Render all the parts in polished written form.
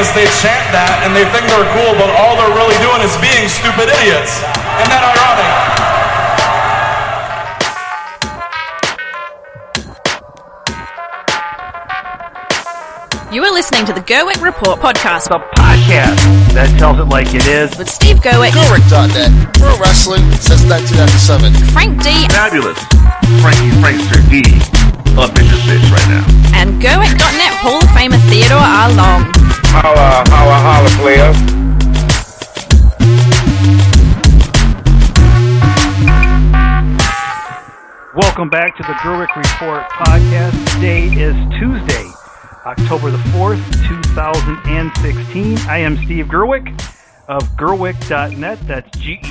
is they chant that and they think they're cool, but all they're really doing is being stupid idiots. Isn't that ironic? You are listening to the Gerwick Report podcast. The podcast that tells it like it is. With Steve Gerwick. Gerwick.net. Pro wrestling since 1997. Frank D. Fabulous. Frankster D. Up in this bitch right now. And Gerwick.net Hall of Famer Theodore R. Long. Holla, players. Welcome back to the Gerwick Report podcast. Today is Tuesday, October the 4th, 2016. I am Steve Gerwick of Gerwick.net. That's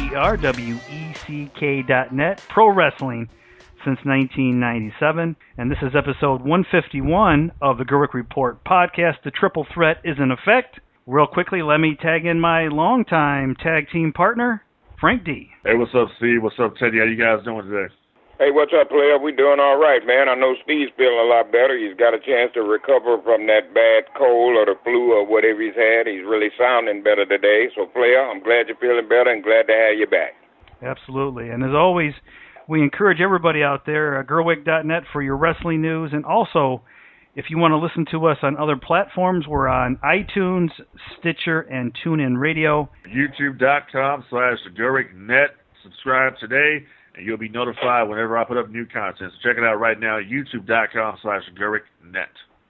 GERWECK.net. Pro wrestling since 1997. And this is episode 151 of the Gerwick Report podcast. The triple threat is in effect. Real quickly, let me tag in my longtime tag team partner, Frank D. Hey, what's up, Steve? What's up, Teddy? How you guys doing today? Hey, what's up, player? We doing all right, man. I know Steve's feeling a lot better. He's got a chance to recover from that bad cold or the flu or whatever he's had. He's really sounding better today. So, player, I'm glad you're feeling better and glad to have you back. Absolutely. And as always, we encourage everybody out there, Gerwick.net for your wrestling news. And also, if you want to listen to us on other platforms, we're on iTunes, Stitcher, and TuneIn Radio. YouTube.com/GerwickNet. Subscribe today, and you'll be notified whenever I put up new content. So check it out right now, youtube.com/GerwickNet.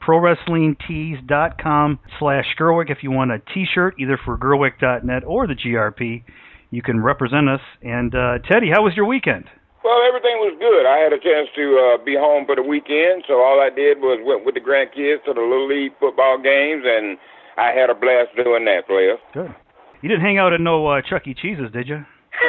ProWrestlingTees.com/Gerwick. If you want a t-shirt, either for Gerwick.net or the GRP, you can represent us. And Teddy, how was your weekend? Well, everything was good. I had a chance to be home for the weekend, so all I did was went with the grandkids to the Little League football games, and I had a blast doing that, player. Good. You didn't hang out at no Chuck E. Cheese's, did you?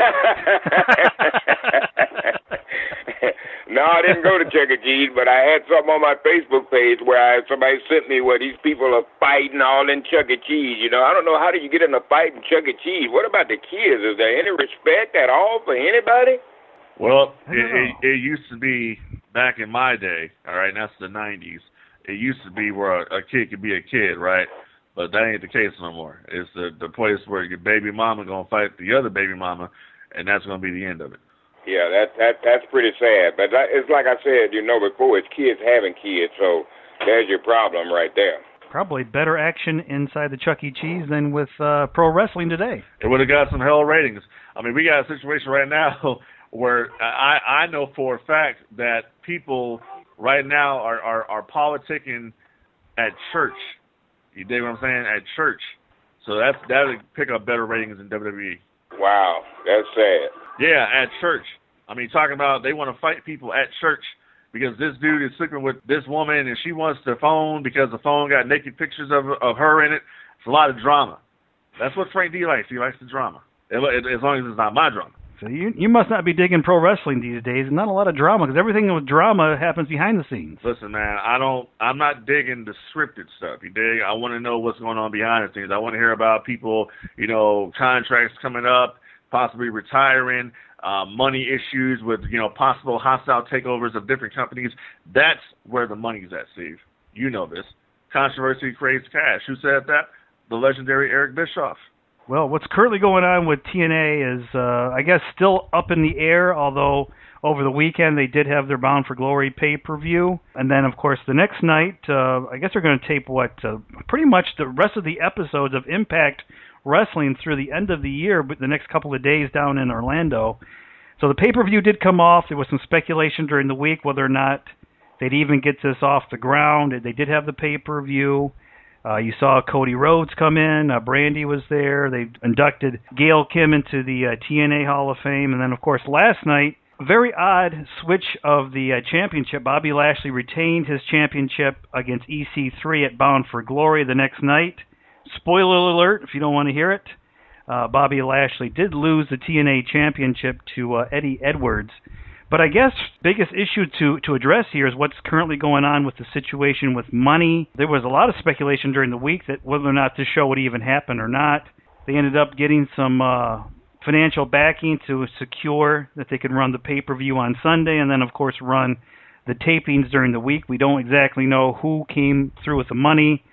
No, I didn't go to Chuck E. Cheese, but I had something on my Facebook page where somebody sent me where these people are fighting all in Chuck E. Cheese. You know, I don't know, how do you get in a fight in Chuck E. Cheese? What about the kids? Is there any respect at all for anybody? Well, it used to be back in my day, all right, and that's the 90s. It used to be where a kid could be a kid, right? But that ain't the case no more. It's the place where your baby mama going to fight the other baby mama, and that's going to be the end of it. Yeah, that's pretty sad. But it's like I said, you know, before, it's kids having kids, so there's your problem right there. Probably better action inside the Chuck E. Cheese than with pro wrestling today. It would have got some hell ratings. I mean, we got a situation right now where I know for a fact that people right now are politicking at church. You dig what I'm saying? At church. So that would pick up better ratings than WWE. Wow, that's sad. Yeah, at church. I mean, talking about they want to fight people at church because this dude is sleeping with this woman and she wants the phone because the phone got naked pictures of her in it. It's a lot of drama. That's what Frank D likes. He likes the drama. As long as it's not my drama. So you must not be digging pro wrestling these days. Not a lot of drama, because everything with drama happens behind the scenes. Listen, man, I'm not digging the scripted stuff. You dig? I want to know what's going on behind the scenes. I want to hear about people, you know, contracts coming up, possibly retiring, money issues with, you know, possible hostile takeovers of different companies. That's where the money's at, Steve. You know this. Controversy creates cash. Who said that? The legendary Eric Bischoff. Well, what's currently going on with TNA is, I guess, still up in the air, although over the weekend they did have their Bound for Glory pay-per-view. And then, of course, the next night, I guess they're going to tape, pretty much the rest of the episodes of Impact Wrestling through the end of the year, but the next couple of days down in Orlando. So the pay-per-view did come off. There was some speculation during the week whether or not they'd even get this off the ground. They did have the pay-per-view. You saw Cody Rhodes come in. Brandy was there. They inducted Gail Kim into the TNA Hall of Fame. And then, of course, last night, a very odd switch of the championship. Bobby Lashley retained his championship against EC3 at Bound for Glory the next night. Spoiler alert, if you don't want to hear it, Bobby Lashley did lose the TNA championship to Eddie Edwards. But I guess biggest issue to address here is what's currently going on with the situation with money. There was a lot of speculation during the week that whether or not this show would even happen or not. They ended up getting some financial backing to secure that they could run the pay-per-view on Sunday and then, of course, run the tapings during the week. We don't exactly know who came through with the money.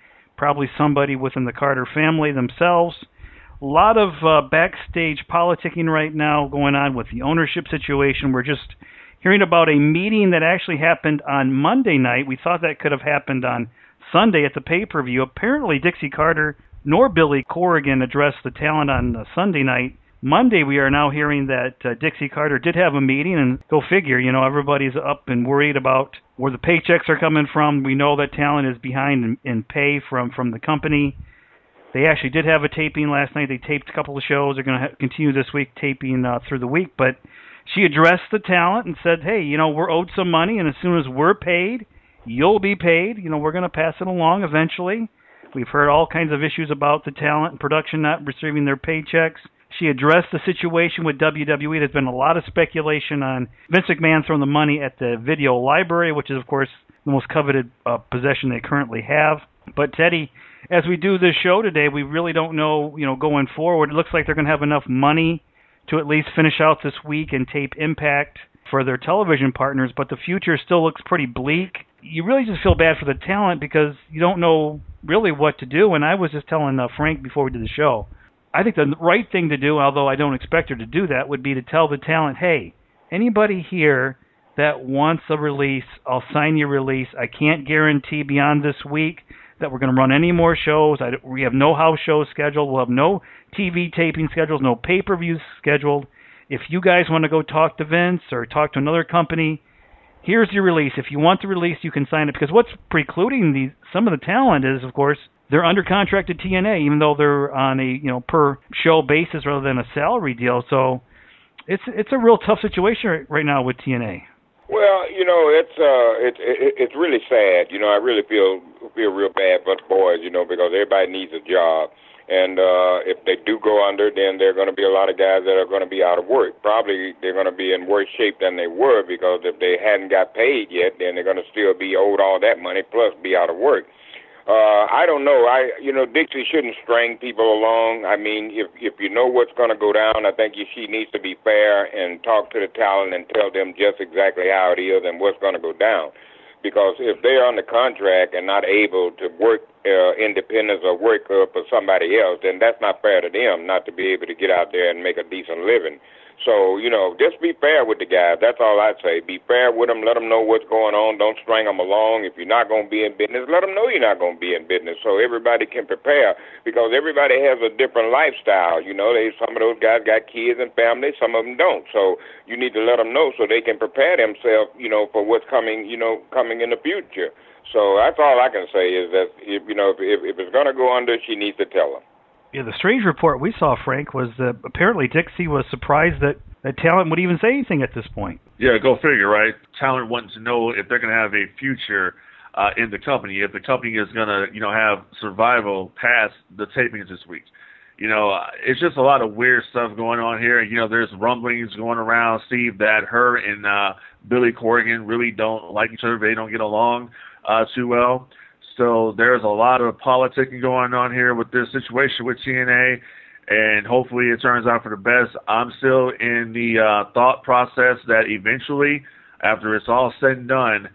probably somebody within the Carter family themselves. A lot of backstage politicking right now going on with the ownership situation. We're just hearing about a meeting that actually happened on Monday night. We thought that could have happened on Sunday at the pay-per-view. Apparently, Dixie Carter nor Billy Corrigan addressed the talent on Sunday night. Monday, we are now hearing that Dixie Carter did have a meeting, and go figure, everybody's up and worried about where the paychecks are coming from. We know that talent is behind in pay from the company. They actually did have a taping last night. They taped a couple of shows. They're going to continue this week taping through the week, but she addressed the talent and said, hey, we're owed some money, and as soon as we're paid, you'll be paid. We're going to pass it along eventually. We've heard all kinds of issues about the talent and production not receiving their paychecks. She addressed the situation with WWE. There's been a lot of speculation on Vince McMahon throwing the money at the video library, which is, of course, the most coveted possession they currently have. But, Teddy, as we do this show today, we really don't know, going forward. It looks like they're going to have enough money to at least finish out this week and tape Impact for their television partners, but the future still looks pretty bleak. You really just feel bad for the talent because you don't know really what to do, and I was just telling Frank before we did the show, I think the right thing to do, although I don't expect her to do that, would be to tell the talent, hey, anybody here that wants a release, I'll sign your release. I can't guarantee beyond this week that we're going to run any more shows. We have no house shows scheduled. We'll have no TV taping schedules, no pay-per-views scheduled. If you guys want to go talk to Vince or talk to another company, here's your release. If you want the release, you can sign it. Because what's precluding some of the talent is, of course, they're under contract to TNA, even though they're on a per show basis rather than a salary deal. So it's a real tough situation right now with TNA. Well, it's really sad. I really feel real bad for the boys, because everybody needs a job. And if they do go under, then there are going to be a lot of guys that are going to be out of work. Probably they're going to be in worse shape than they were, because if they hadn't got paid yet, then they're going to still be owed all that money plus be out of work. I don't know. Dixie shouldn't string people along. I mean, if you know what's going to go down, I think she needs to be fair and talk to the talent and tell them just exactly how it is and what's going to go down. Because if they're on the contract and not able to work independence or work for somebody else, then that's not fair to them not to be able to get out there and make a decent living. So, just be fair with the guys. That's all I'd say. Be fair with them. Let them know what's going on. Don't string them along. If you're not going to be in business, let them know you're not going to be in business so everybody can prepare, because everybody has a different lifestyle. Some of those guys got kids and families. Some of them don't. So you need to let them know so they can prepare themselves, for what's coming, coming in the future. So that's all I can say is that, if it's going to go under, she needs to tell them. Yeah, the strange report we saw, Frank, was that apparently Dixie was surprised that talent would even say anything at this point. Yeah, go figure, right? Talent wants to know if they're going to have a future in the company, if the company is going to, have survival past the tapings this week. It's just a lot of weird stuff going on here. There's rumblings going around, Steve, that her and Billy Corrigan really don't like each other. They don't get along too well. So there's a lot of politicking going on here with this situation with TNA, and hopefully it turns out for the best. I'm still in the thought process that eventually, after it's all said and done,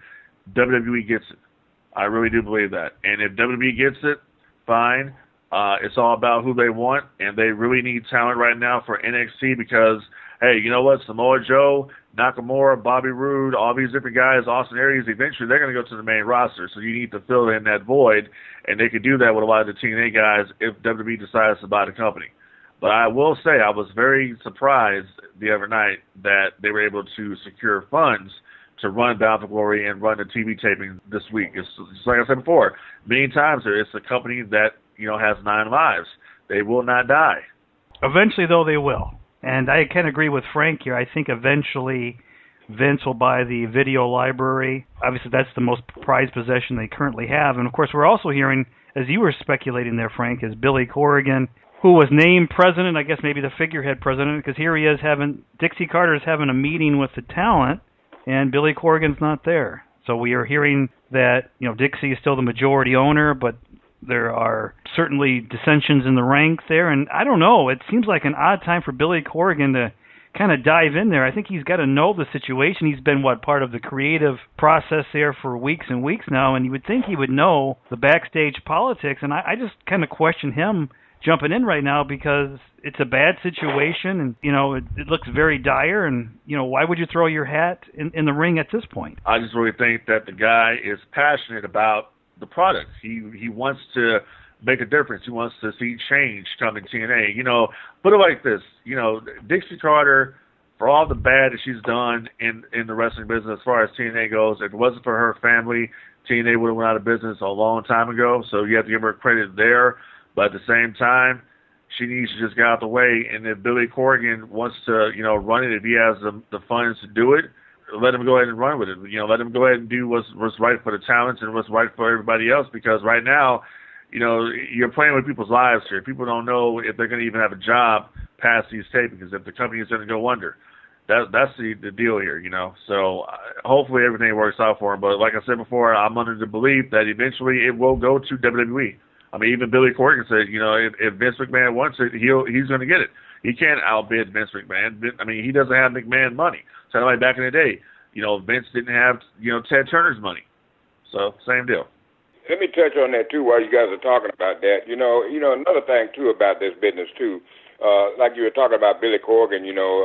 WWE gets it. I really do believe that. And if WWE gets it, fine. It's all about who they want, and they really need talent right now for NXT because, hey, you know what? Samoa Joe, Nakamura, Bobby Roode, all these different guys, Austin Aries, eventually they're going to go to the main roster. So you need to fill in that void, and they could do that with a lot of the TNA guys if WWE decides to buy the company. But I will say I was very surprised the other night that they were able to secure funds to run Bound for Glory and run the TV taping this week. It's like I said before, many times it's a company that, has 9 lives. They will not die. Eventually, though, they will. And I can agree with Frank here. I think eventually Vince will buy the video library. Obviously, that's the most prized possession they currently have. And, of course, we're also hearing, as you were speculating there, Frank, is Billy Corrigan, who was named president, I guess maybe the figurehead president, because here he is Dixie Carter's having a meeting with the talent, and Billy Corrigan's not there. So we are hearing that, Dixie is still the majority owner, but there are certainly dissensions in the ranks there, and I don't know. It seems like an odd time for Billy Corrigan to kind of dive in there. I think he's got to know the situation. He's been, part of the creative process there for weeks and weeks now, and you would think he would know the backstage politics, and I just kind of question him jumping in right now because it's a bad situation, and, it looks very dire, and, why would you throw your hat in the ring at this point? I just really think that the guy is passionate about the product. He wants to make a difference. He wants to see change come in TNA. Put it like this. Dixie Carter, for all the bad that she's done in the wrestling business as far as TNA goes, if it wasn't for her family, TNA would have went out of business a long time ago. So you have to give her credit there. But at the same time, she needs to just get out of the way. And if Billy Corgan wants to, run it, if he has the funds to do it, let him go ahead and run with it. Let him go ahead and do what's right for the talents and what's right for everybody else. Because right now, you're playing with people's lives here. People don't know if they're going to even have a job past these tapings, if the company is going to go under. That's the deal here, So hopefully everything works out for him. But like I said before, I'm under the belief that eventually it will go to WWE. I mean, even Billy Corgan said, if Vince McMahon wants it, he's going to get it. He can't outbid Vince McMahon. I mean, he doesn't have McMahon money. So like back in the day, Vince didn't have, Ted Turner's money. So same deal. Let me touch on that too while you guys are talking about that. Another thing too about this business too, like you were talking about Billy Corgan.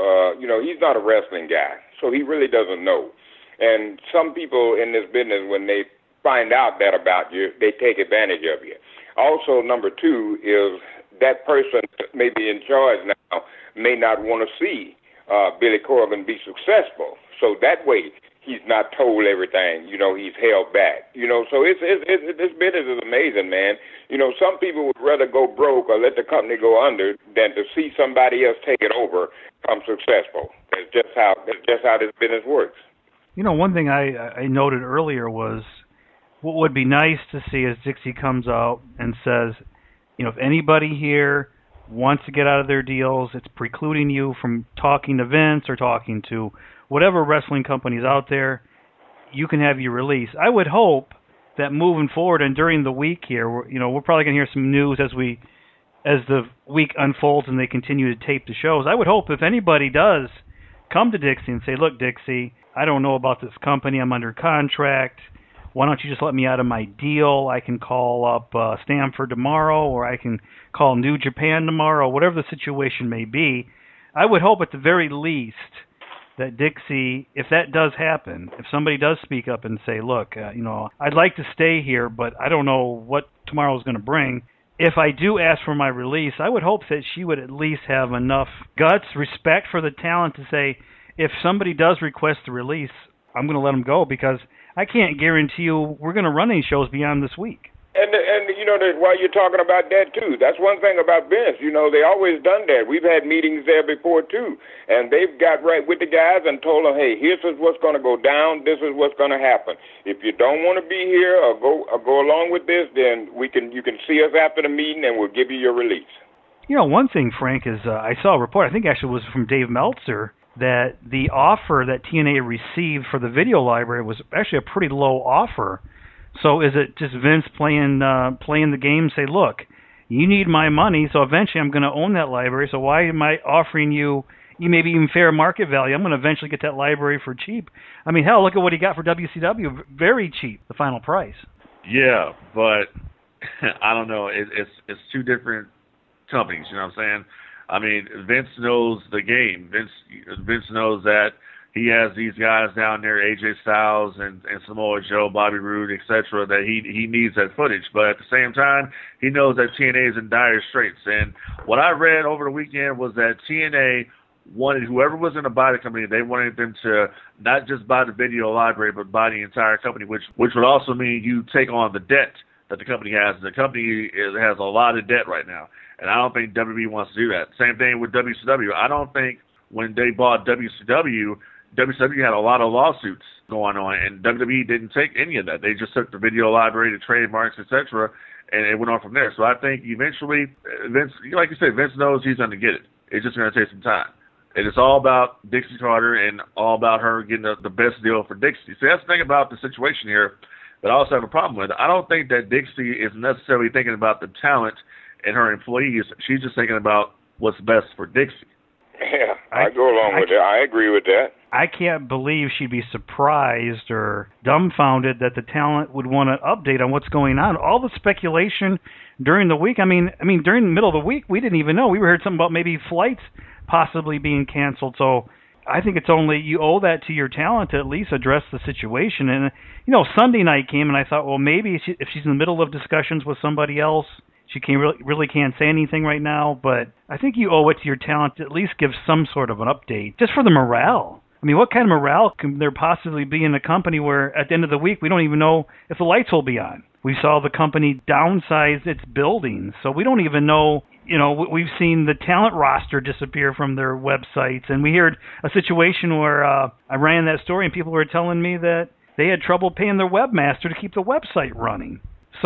He's not a wrestling guy, so he really doesn't know. And some people in this business, when they find out that about you, they take advantage of you. Also, number two is that person maybe in charge now may not want to see Billy Corgan be successful. So that way, he's not told everything. He's held back. So this business is amazing, man. Some people would rather go broke or let the company go under than to see somebody else take it over, become successful. That's just how this business works. One thing I noted earlier was what would be nice to see is Dixie comes out and says, if anybody here wants to get out of their deals, it's precluding you from talking to Vince or talking to whatever wrestling companies out there, you can have your release. I would hope that moving forward and during the week here, we're probably going to hear some news as the week unfolds and they continue to tape the shows. I would hope if anybody does come to Dixie and say, look, Dixie, I don't know about this company. I'm under contract. Why don't you just let me out of my deal? I can call up Stanford tomorrow, or I can call New Japan tomorrow, whatever the situation may be. I would hope at the very least that Dixie, if that does happen, if somebody does speak up and say, look, I'd like to stay here, but I don't know what tomorrow is going to bring. If I do ask for my release, I would hope that she would at least have enough guts, respect for the talent to say, if somebody does request the release, I'm going to let them go, because I can't guarantee you we're going to run any shows beyond this week. And while you're talking about that, too, that's one thing about Vince. They always done that. We've had meetings there before, too. And they've got right with the guys and told them, hey, here's what's going to go down. This is what's going to happen. If you don't want to be here or go along with this, then you can see us after the meeting and we'll give you your release. One thing, Frank, is I saw a report, I think actually it was from Dave Meltzer, that the offer that TNA received for the video library was actually a pretty low offer. So is it just Vince playing the game, say, look, you need my money, so eventually I'm going to own that library, so why am I offering you maybe even fair market value? I'm going to eventually get that library for cheap. I mean, hell, look at what he got for WCW, very cheap, the final price. Yeah, but I don't know. It's two different companies, you know what I'm saying? I mean, Vince knows the game. Vince knows that he has these guys down there, AJ Styles and Samoa Joe, Bobby Roode, etc., that he needs that footage. But at the same time, he knows that TNA is in dire straits. And what I read over the weekend was that TNA wanted whoever was going to buy the company, they wanted them to not just buy the video library, but buy the entire company, which would also mean you take on the debt that the company has. The company has a lot of debt right now, and I don't think WWE wants to do that. Same thing with WCW. I don't think when they bought WCW had a lot of lawsuits going on, and WWE didn't take any of that. They just took the video library, the trademarks, etc., and it went on from there. So I think eventually, Vince, like you said, Vince knows he's going to get it. It's just going to take some time. And it's all about Dixie Carter and all about her getting the best deal for Dixie. See, that's the thing about the situation here that I also have a problem with. I don't think that Dixie is necessarily thinking about the talent and her employees. She's just thinking about what's best for Dixie. Yeah, I go along with that. I agree with that. I can't believe she'd be surprised or dumbfounded that the talent would want an update on what's going on. All the speculation during the week. I mean, during the middle of the week, we didn't even know. We heard something about maybe flights possibly being canceled. So I think it's only you owe that to your talent to at least address the situation. And Sunday night came, and I thought, well, maybe if she's in the middle of discussions with somebody else, she really can't say anything right now. But I think you owe it to your talent to at least give some sort of an update, just for the morale. I mean, what kind of morale can there possibly be in a company where at the end of the week we don't even know if the lights will be on? We saw the company downsize its buildings, so we don't even know. We've seen the talent roster disappear from their websites, and we heard a situation where I ran that story and people were telling me that they had trouble paying their webmaster to keep the website running.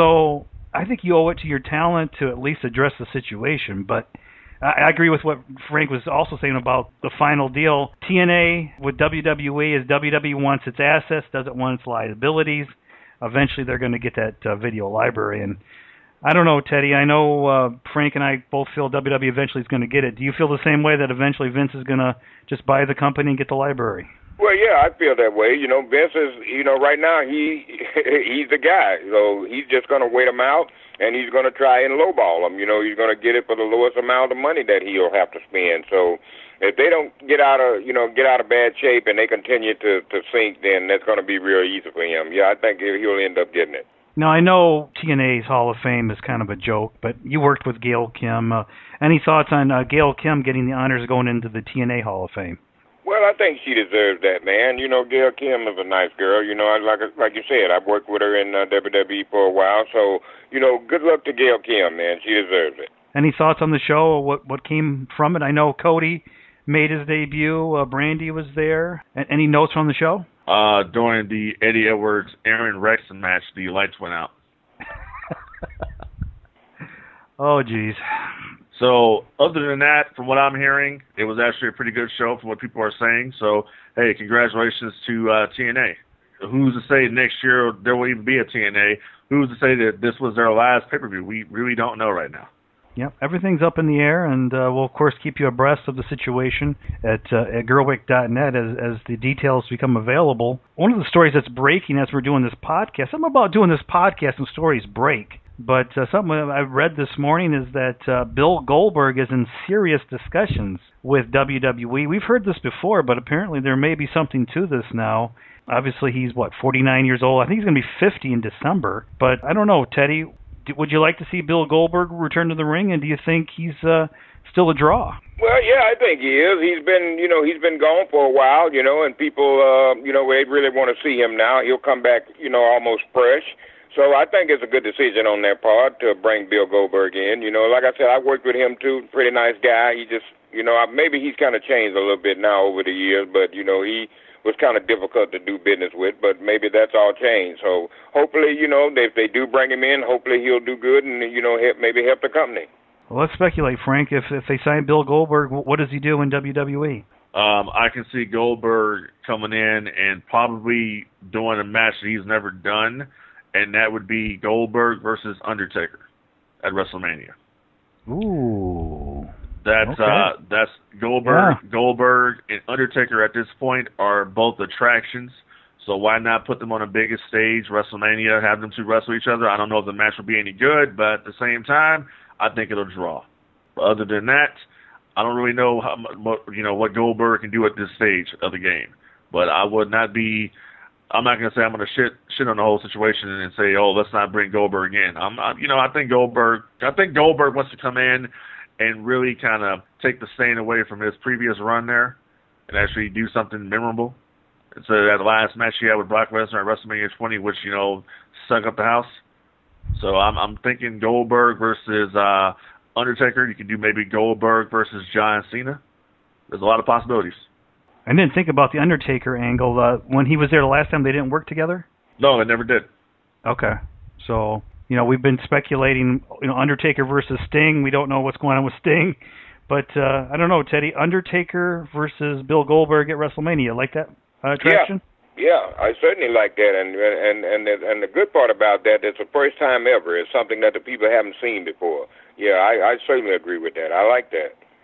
So I think you owe it to your talent to at least address the situation, but I agree with what Frank was also saying about the final deal. TNA with WWE is WWE wants its assets, doesn't want its liabilities. Eventually they're going to get that video library. And I don't know, Teddy. I know Frank and I both feel WWE eventually is going to get it. Do you feel the same way that eventually Vince is going to just buy the company and get the library? Well, yeah, I feel that way. Vince is, right now he's the guy. So he's just going to wait him out, and he's going to try and lowball him. He's going to get it for the lowest amount of money that he'll have to spend. So if they don't get out of bad shape and they continue to sink, then that's going to be real easy for him. Yeah, I think he'll end up getting it. Now, I know TNA's Hall of Fame is kind of a joke, but you worked with Gail Kim. Any thoughts on Gail Kim getting the honors going into the TNA Hall of Fame? Well, I think she deserves that, man. Gail Kim is a nice girl. Like you said, I've worked with her in WWE for a while. So, good luck to Gail Kim, man. She deserves it. Any thoughts on the show or what came from it? I know Cody made his debut. Brandy was there. Any notes from the show? During the Eddie Edwards Aaron Rexon match, the lights went out. Oh, geez. So, other than that, from what I'm hearing, it was actually a pretty good show from what people are saying. So, hey, congratulations to TNA. Who's to say next year there will even be a TNA? Who's to say that this was their last pay-per-view? We really don't know right now. Yep, everything's up in the air, and we'll, of course, keep you abreast of the situation at Gerlwick.net as the details become available. One of the stories that's breaking as we're doing this podcast, something about doing this podcast and stories break, but something I read this morning is that Bill Goldberg is in serious discussions with WWE. We've heard this before, but apparently there may be something to this now. Obviously, he's, 49 years old? I think he's going to be 50 in December, but I don't know, Teddy. Would you like to see Bill Goldberg return to the ring, and do you think he's still a draw? Well, yeah, I think he is. He's been gone for a while, and people, they really want to see him now. He'll come back, almost fresh. So I think it's a good decision on their part to bring Bill Goldberg in. Like I said, I worked with him too. Pretty nice guy. He just, maybe he's kind of changed a little bit now over the years, but he was kind of difficult to do business with, but maybe that's all changed. So hopefully, if they do bring him in, hopefully he'll do good and, maybe help the company. Well, let's speculate, Frank. If they sign Bill Goldberg, what does he do in WWE? I can see Goldberg coming in and probably doing a match that he's never done, and that would be Goldberg versus Undertaker at WrestleMania. Ooh. That's Goldberg. Yeah. Goldberg and Undertaker at this point are both attractions. So why not put them on the biggest stage, WrestleMania, have them two wrestle each other? I don't know if the match will be any good, but at the same time, I think it'll draw. But other than that, I don't really know what Goldberg can do at this stage of the game. But I'm not going to say I'm going to shit on the whole situation and say, oh, let's not bring Goldberg in. I think Goldberg wants to come in and really kind of take the stain away from his previous run there and actually do something memorable. So that last match he had with Brock Lesnar at WrestleMania 20, which, stunk up the house. So I'm thinking Goldberg versus Undertaker. You can do maybe Goldberg versus John Cena. There's a lot of possibilities. I didn't think about the Undertaker angle. When he was there the last time, they didn't work together? No, they never did. Okay. So, we've been speculating, Undertaker versus Sting. We don't know what's going on with Sting. But, I don't know, Teddy, Undertaker versus Bill Goldberg at WrestleMania. Like that attraction? Yeah, I certainly like that. And the good part about that, it's the first time ever. It's something that the people haven't seen before. Yeah, I certainly agree with that. I like that.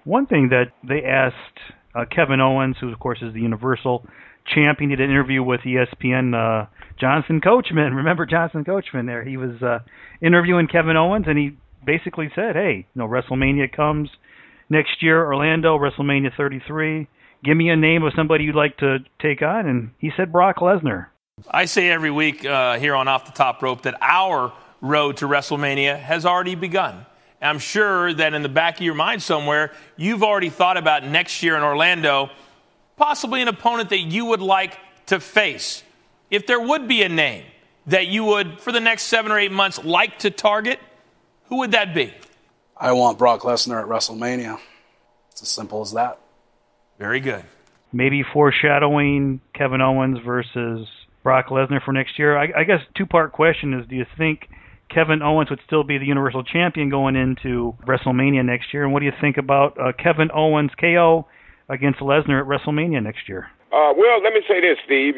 One thing that they asked Kevin Owens, who of course is the Universal Champion, did an interview with ESPN, Jonathan Coachman. Remember Jonathan Coachman there? He was interviewing Kevin Owens, and he basically said, hey, WrestleMania comes next year, Orlando, WrestleMania 33. Give me a name of somebody you'd like to take on, and he said Brock Lesnar. I say every week here on Off the Top Rope that our road to WrestleMania has already begun. I'm sure that in the back of your mind somewhere, you've already thought about next year in Orlando, possibly an opponent that you would like to face. If there would be a name that you would, for the next 7 or 8 months, like to target, who would that be? I want Brock Lesnar at WrestleMania. It's as simple as that. Very good. Maybe foreshadowing Kevin Owens versus Brock Lesnar for next year. I guess two-part question is, do you think Kevin Owens would still be the Universal Champion going into WrestleMania next year? And what do you think about Kevin Owens KO against Lesnar at WrestleMania next year? Well, let me say this, Steve.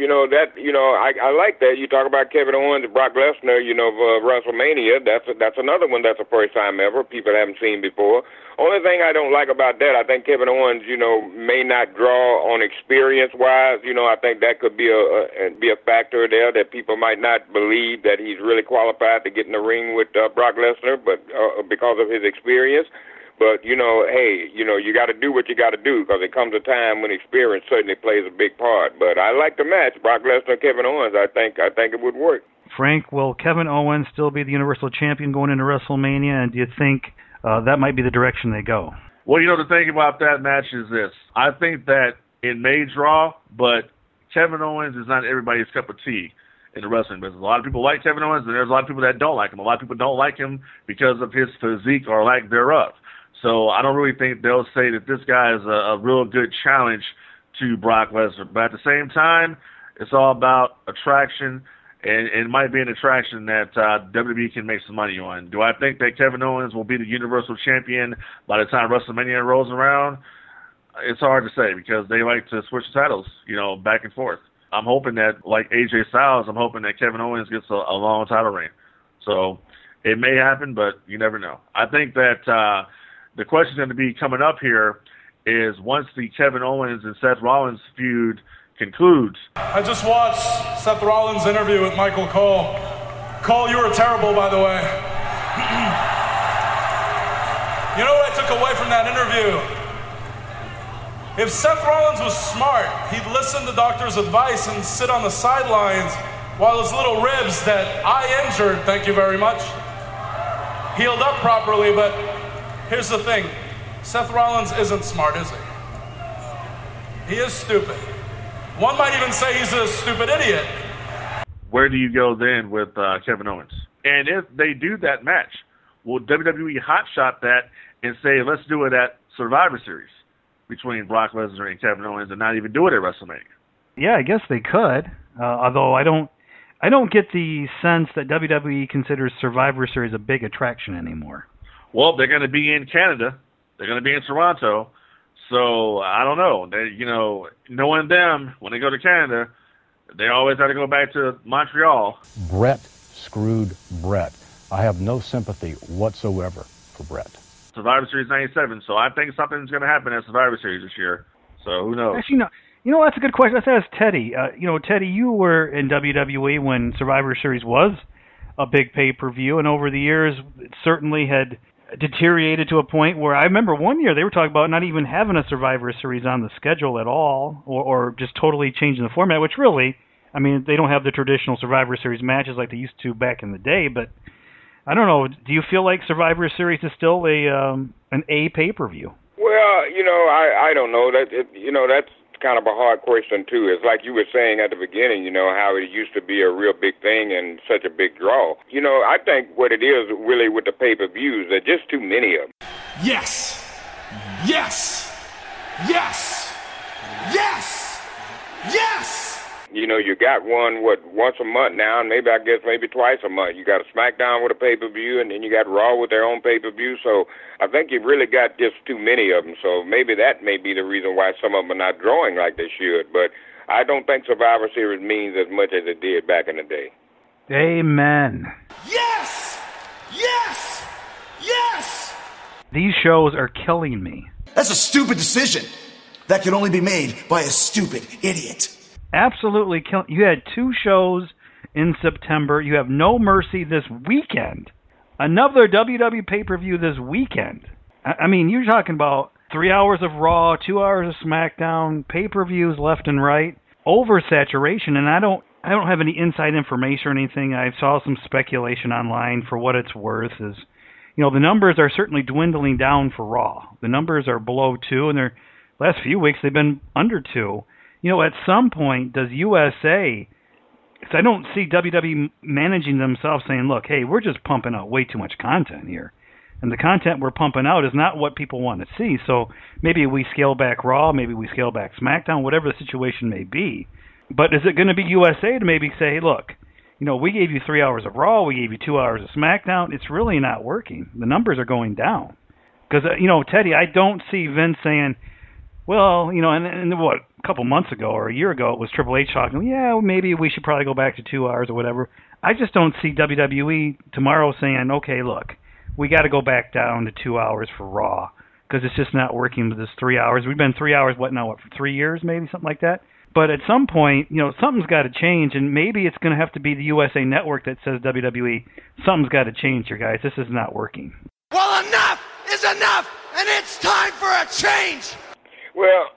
I like that. You talk about Kevin Owens and Brock Lesnar, for WrestleMania. That's another one that's a first time ever. People haven't seen before. Only thing I don't like about that, I think Kevin Owens, may not draw on experience-wise. I think that could be a factor there that people might not believe that he's really qualified to get in the ring with Brock Lesnar, but because of his experience. But, hey, you got to do what you got to do, because it comes a time when experience certainly plays a big part. But I like the match, Brock Lesnar, Kevin Owens. I think it would work. Frank, will Kevin Owens still be the Universal Champion going into WrestleMania, and do you think that might be the direction they go? Well, the thing about that match is this. I think that it may draw, but Kevin Owens is not everybody's cup of tea in the wrestling business. A lot of people like Kevin Owens, and there's a lot of people that don't like him. A lot of people don't like him because of his physique or lack thereof. So I don't really think they'll say that this guy is a real good challenge to Brock Lesnar. But at the same time, it's all about attraction, and it might be an attraction that WWE can make some money on. Do I think that Kevin Owens will be the Universal Champion by the time WrestleMania rolls around? It's hard to say, because they like to switch titles, back and forth. I'm hoping that, like AJ Styles, I'm hoping that Kevin Owens gets a long title reign. So it may happen, but you never know. I think that the question going to be coming up here is, once the Kevin Owens and Seth Rollins feud concludes. I just watched Seth Rollins' interview with Michael Cole. Cole, you were terrible, by the way. You know what I took away from that interview? If Seth Rollins was smart, he'd listen to doctor's advice and sit on the sidelines while his little ribs that I injured, thank you very much, healed up properly. But here's the thing. Seth Rollins isn't smart, is he? He is stupid. One might even say he's a stupid idiot. Where do you go then with Kevin Owens? And if they do that match, will WWE hotshot that and say, let's do it at Survivor Series between Brock Lesnar and Kevin Owens, and not even do it at WrestleMania? Yeah, I guess they could. Although I don't get the sense that WWE considers Survivor Series a big attraction anymore. Well, they're going to be in Canada. They're going to be in Toronto. So I don't know. They, knowing them, when they go to Canada, they always have to go back to Montreal. Brett screwed Brett. I have no sympathy whatsoever for Brett. Survivor Series 97. So I think something's going to happen at Survivor Series this year. So who knows? Actually, no. That's a good question. Let's ask Teddy. Teddy, you were in WWE when Survivor Series was a big pay-per-view, and over the years, it certainly had deteriorated to a point where I remember one year they were talking about not even having a Survivor Series on the schedule at all, or just totally changing the format, which really, they don't have the traditional Survivor Series matches like they used to back in the day, but I don't know. Do you feel like Survivor Series is still an A pay-per-view? Well, I don't know. That's kind of a hard question, too. It's like you were saying at the beginning, how it used to be a real big thing and such a big draw. I think what it is really with the pay-per-views, there are just too many of them. Yes! Yes! Yes! Yes! Yes! You got one, once a month now, and maybe twice a month. You got a SmackDown with a pay-per-view, and then you got Raw with their own pay-per-view. So I think you've really got just too many of them. So maybe that may be the reason why some of them are not drawing like they should. But I don't think Survivor Series means as much as it did back in the day. Amen. Yes! Yes! Yes! These shows are killing me. That's a stupid decision that can only be made by a stupid idiot. Absolutely. You had 2 shows in September. You have No Mercy this weekend. Another WWE pay-per-view this weekend. I mean, you're talking about 3 hours of Raw, 2 hours of SmackDown, pay-per-views left and right, oversaturation, and I don't have any inside information or anything. I saw some speculation online. For what it's worth is, the numbers are certainly dwindling down for Raw. The numbers are below 2, and last few weeks they've been under 2. At some point, does USA, because I don't see WWE managing themselves saying, look, hey, we're just pumping out way too much content here. And the content we're pumping out is not what people want to see. So maybe we scale back Raw, maybe we scale back SmackDown, whatever the situation may be. But is it going to be USA to maybe say, hey, look, we gave you 3 hours of Raw, we gave you 2 hours of SmackDown. It's really not working. The numbers are going down. Because, Teddy, I don't see Vince saying, well, and what, a couple months ago or a year ago, it was Triple H talking, yeah, maybe we should probably go back to 2 hours or whatever. I just don't see WWE tomorrow saying, okay, look, we got to go back down to 2 hours for Raw because it's just not working with this 3 hours. We've been 3 hours, for 3 years, maybe, something like that. But at some point, something's got to change, and maybe it's going to have to be the USA Network that says, WWE, something's got to change here, guys. This is not working. Well, enough is enough, and it's time for a change. Well,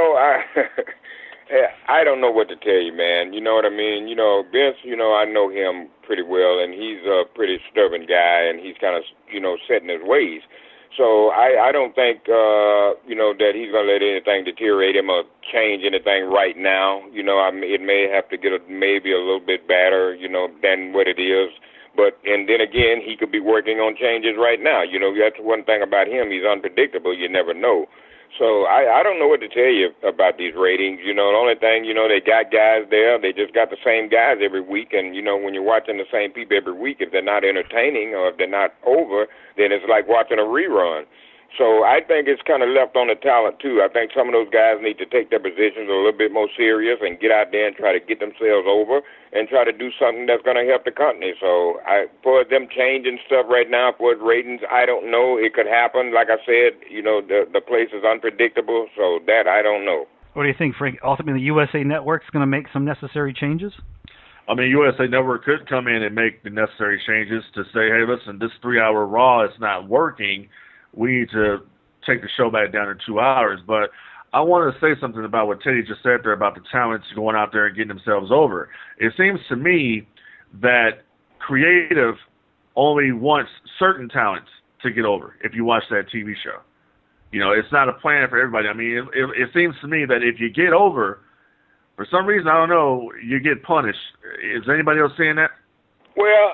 I don't know what to tell you, man. You know what I mean? Vince, I know him pretty well, and he's a pretty stubborn guy, and he's kind of, set in his ways. So I don't think, that he's going to let anything deteriorate him or change anything right now. It may have to get maybe a little bit better, than what it is. And then again, he could be working on changes right now. That's one thing about him. He's unpredictable. You never know. So I don't know what to tell you about these ratings. The only thing, they got guys there. They just got the same guys every week. And, when you're watching the same people every week, if they're not entertaining or if they're not over, then it's like watching a rerun. So I think it's kind of left on the talent, too. I think some of those guys need to take their positions a little bit more serious and get out there and try to get themselves over and try to do something that's going to help the company. So for them changing stuff right now for ratings, I don't know. It could happen. Like I said, the place is unpredictable, so that I don't know. What do you think, Frank? Ultimately, the USA Network's going to make some necessary changes? I mean, USA Network could come in and make the necessary changes to say, hey, listen, this 3 hour Raw is not working. We need to take the show back down to 2 hours. But I want to say something about what Teddy just said there about the talents going out there and getting themselves over. It seems to me that creative only wants certain talents to get over if you watch that TV show. It's not a plan for everybody. I mean, it seems to me that if you get over, for some reason, I don't know, you get punished. Is anybody else saying that? Well,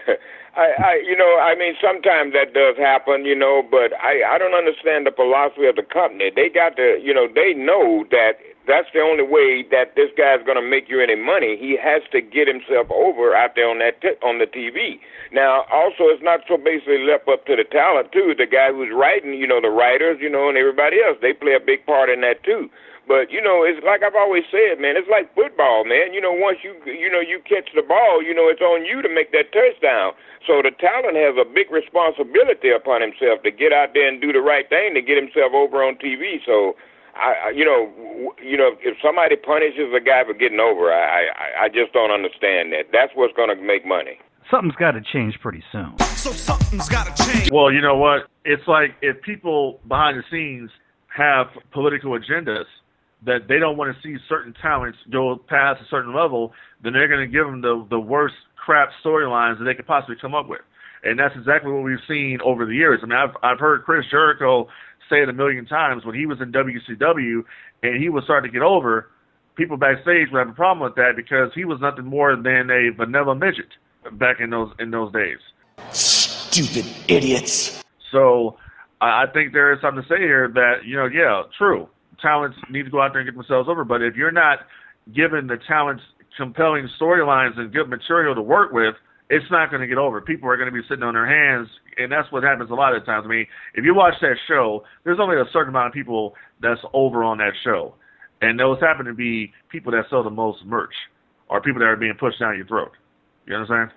I mean, sometimes that does happen, but I don't understand the philosophy of the company. They got to, they know that that's the only way that this guy's going to make you any money. He has to get himself over out there on on the TV. Now, also, it's not so basically left up to the talent, too. The guy who's writing, the writers, and everybody else, they play a big part in that, too. But, it's like I've always said, man, it's like football, man. Once you catch the ball, it's on you to make that touchdown. So the talent has a big responsibility upon himself to get out there and do the right thing to get himself over on TV. So, if somebody punishes a guy for getting over, I just don't understand that. That's what's going to make money. Something's got to change pretty soon. So something's got to change. Well, you know what? It's like if people behind the scenes have political agendas that they don't want to see certain talents go past a certain level, then they're going to give them the worst crap storylines that they could possibly come up with. And that's exactly what we've seen over the years. I mean, I've heard Chris Jericho say it a million times when he was in WCW and he was starting to get over, people backstage would have a problem with that because he was nothing more than a vanilla midget back in those days. Stupid idiots. So I think there is something to say here that, yeah, true. Talents need to go out there and get themselves over, but if you're not giving the talents compelling storylines and good material to work with, it's not going to get over. People are going to be sitting on their hands, and that's what happens a lot of times. I mean, if you watch that show, there's only a certain amount of people that's over on that show, and those happen to be people that sell the most merch or people that are being pushed down your throat. You understand?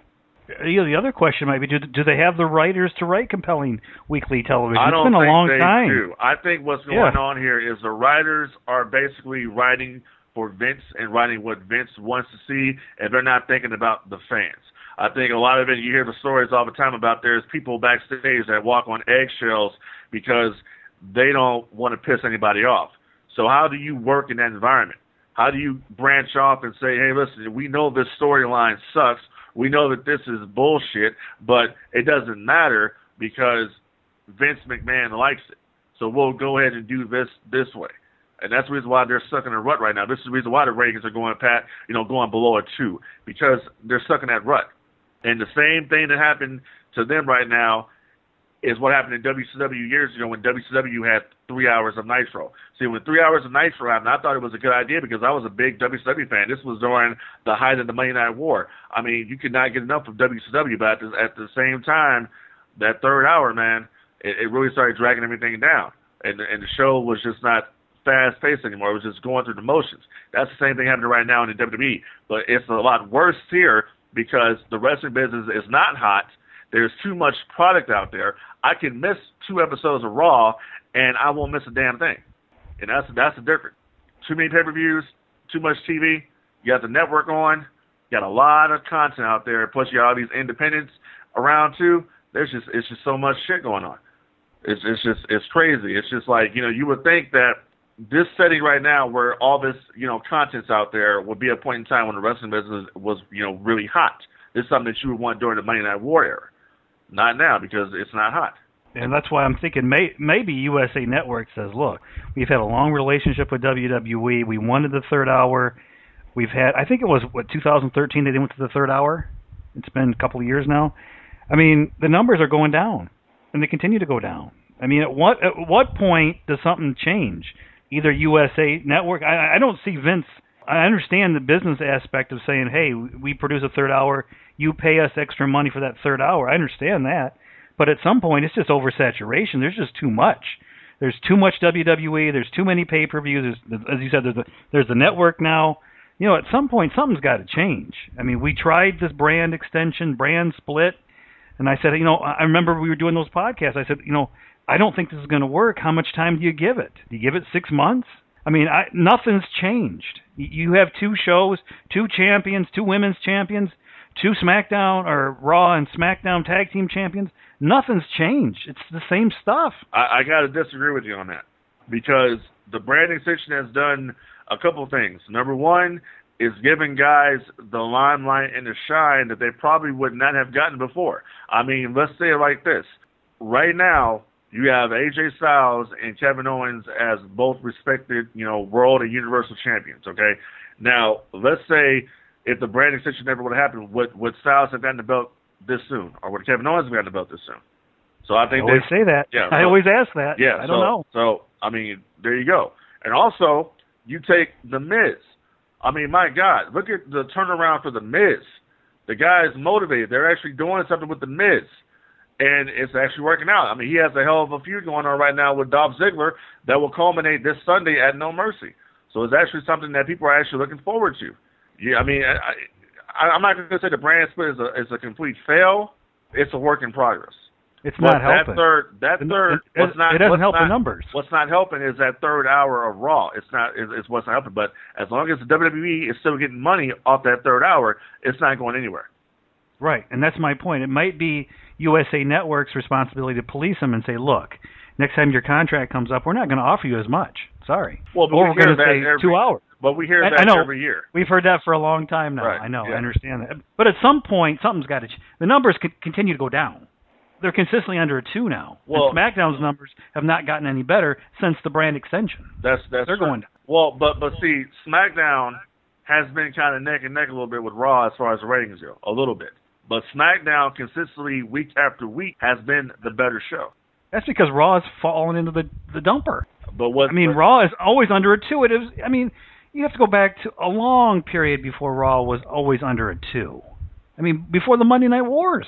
The other question might be, do they have the writers to write compelling weekly television? I don't it's been a think long they time. do. I think what's going on here is the writers are basically writing for Vince and writing what Vince wants to see, and they're not thinking about the fans. I think a lot of it, you hear the stories all the time about there's people backstage that walk on eggshells because they don't want to piss anybody off. So how do you work in that environment? How do you branch off and say, hey, listen, we know this storyline sucks. We know that this is bullshit, but it doesn't matter because Vince McMahon likes it. So we'll go ahead and do this way. And that's the reason why they're stuck in a rut right now. This is the reason why the ratings are going below a 2, because they're stuck in that rut. And the same thing that happened to them right now is what happened in WCW years ago when WCW had 3 hours of Nitro. See, when 3 hours of Nitro happened, I thought it was a good idea because I was a big WCW fan. This was during the height of the Monday Night War. I mean, you could not get enough of WCW, but at the same time, that third hour, man, it really started dragging everything down. And the show was just not fast-paced anymore. It was just going through the motions. That's the same thing happening right now in the WWE. But it's a lot worse here because the wrestling business is not hot. There's too much product out there. I can miss 2 episodes of Raw, and I won't miss a damn thing. And that's the difference. Too many pay-per-views, too much TV. You got the network on. You got a lot of content out there. Plus, you got all these independents around too. It's just so much shit going on. It's crazy. It's just like, you would think that this setting right now where all this, content's out there would be a point in time when the wrestling business was, really hot. This is something that you would want during the Monday Night War era. Not now, because it's not hot. And that's why I'm thinking maybe USA Network says, look, we've had a long relationship with WWE. We wanted the third hour. We've had, I think it was, 2013 they went to the third hour? It's been a couple of years now. I mean, the numbers are going down, and they continue to go down. I mean, at what point does something change? Either USA Network, I don't see Vince. I understand the business aspect of saying, hey, we produce a third hour, you pay us extra money for that third hour. I understand that. But at some point, it's just oversaturation. There's just too much. There's too much WWE. There's too many pay-per-views. As you said, there's the network now. At some point, something's got to change. I mean, we tried this brand extension, brand split, and I said, I remember we were doing those podcasts. I said, I don't think this is going to work. How much time do you give it? Do you give it 6 months? I mean, nothing's changed. You have 2 shows, 2 champions, 2 women's champions, 2 SmackDown or Raw and SmackDown tag team champions. Nothing's changed. It's the same stuff. I got to disagree with you on that because the brand extension has done a couple things. Number one is giving guys the limelight and the shine that they probably would not have gotten before. I mean, let's say it like this. Right now, you have AJ Styles and Kevin Owens as both respected, world and universal champions, okay? Now, let's say if the brand extension never would have happened, would Styles have gotten the belt this soon? Or would Kevin Owens have gotten the belt this soon? So I think I always say that. Yeah, I always ask that. Yeah, I don't know. So, I mean, there you go. And also, you take The Miz. I mean, my God, look at the turnaround for The Miz. The guy is motivated. They're actually doing something with The Miz. And it's actually working out. I mean, he has a hell of a feud going on right now with Dolph Ziggler that will culminate this Sunday at No Mercy. So it's actually something that people are actually looking forward to. Yeah, I mean, I'm not going to say the brand split is a complete fail. It's a work in progress. It's not helping. It doesn't help the numbers. What's not helping is that third hour of Raw. It's what's not helping. But as long as the WWE is still getting money off that third hour, it's not going anywhere. Right, and that's my point. It might be USA Network's responsibility to police them and say, look, next time your contract comes up, we're not going to offer you as much. Sorry. Well, but or we're going to say 2 hours. But we hear that every year. We've heard that for a long time now. Right. I know. Yeah. I understand that. But at some point, something's got to change. The numbers continue to go down. They're consistently under a 2 now. Well, and SmackDown's numbers have not gotten any better since the brand extension. They're going down. Well, but see, SmackDown has been kind of neck and neck a little bit with Raw as far as the ratings go, a little bit. But SmackDown consistently, week after week, has been the better show. That's because Raw has fallen into the dumper. But Raw is always under a 2. It is. I mean, you have to go back to a long period before Raw was always under a 2. I mean, before the Monday Night Wars.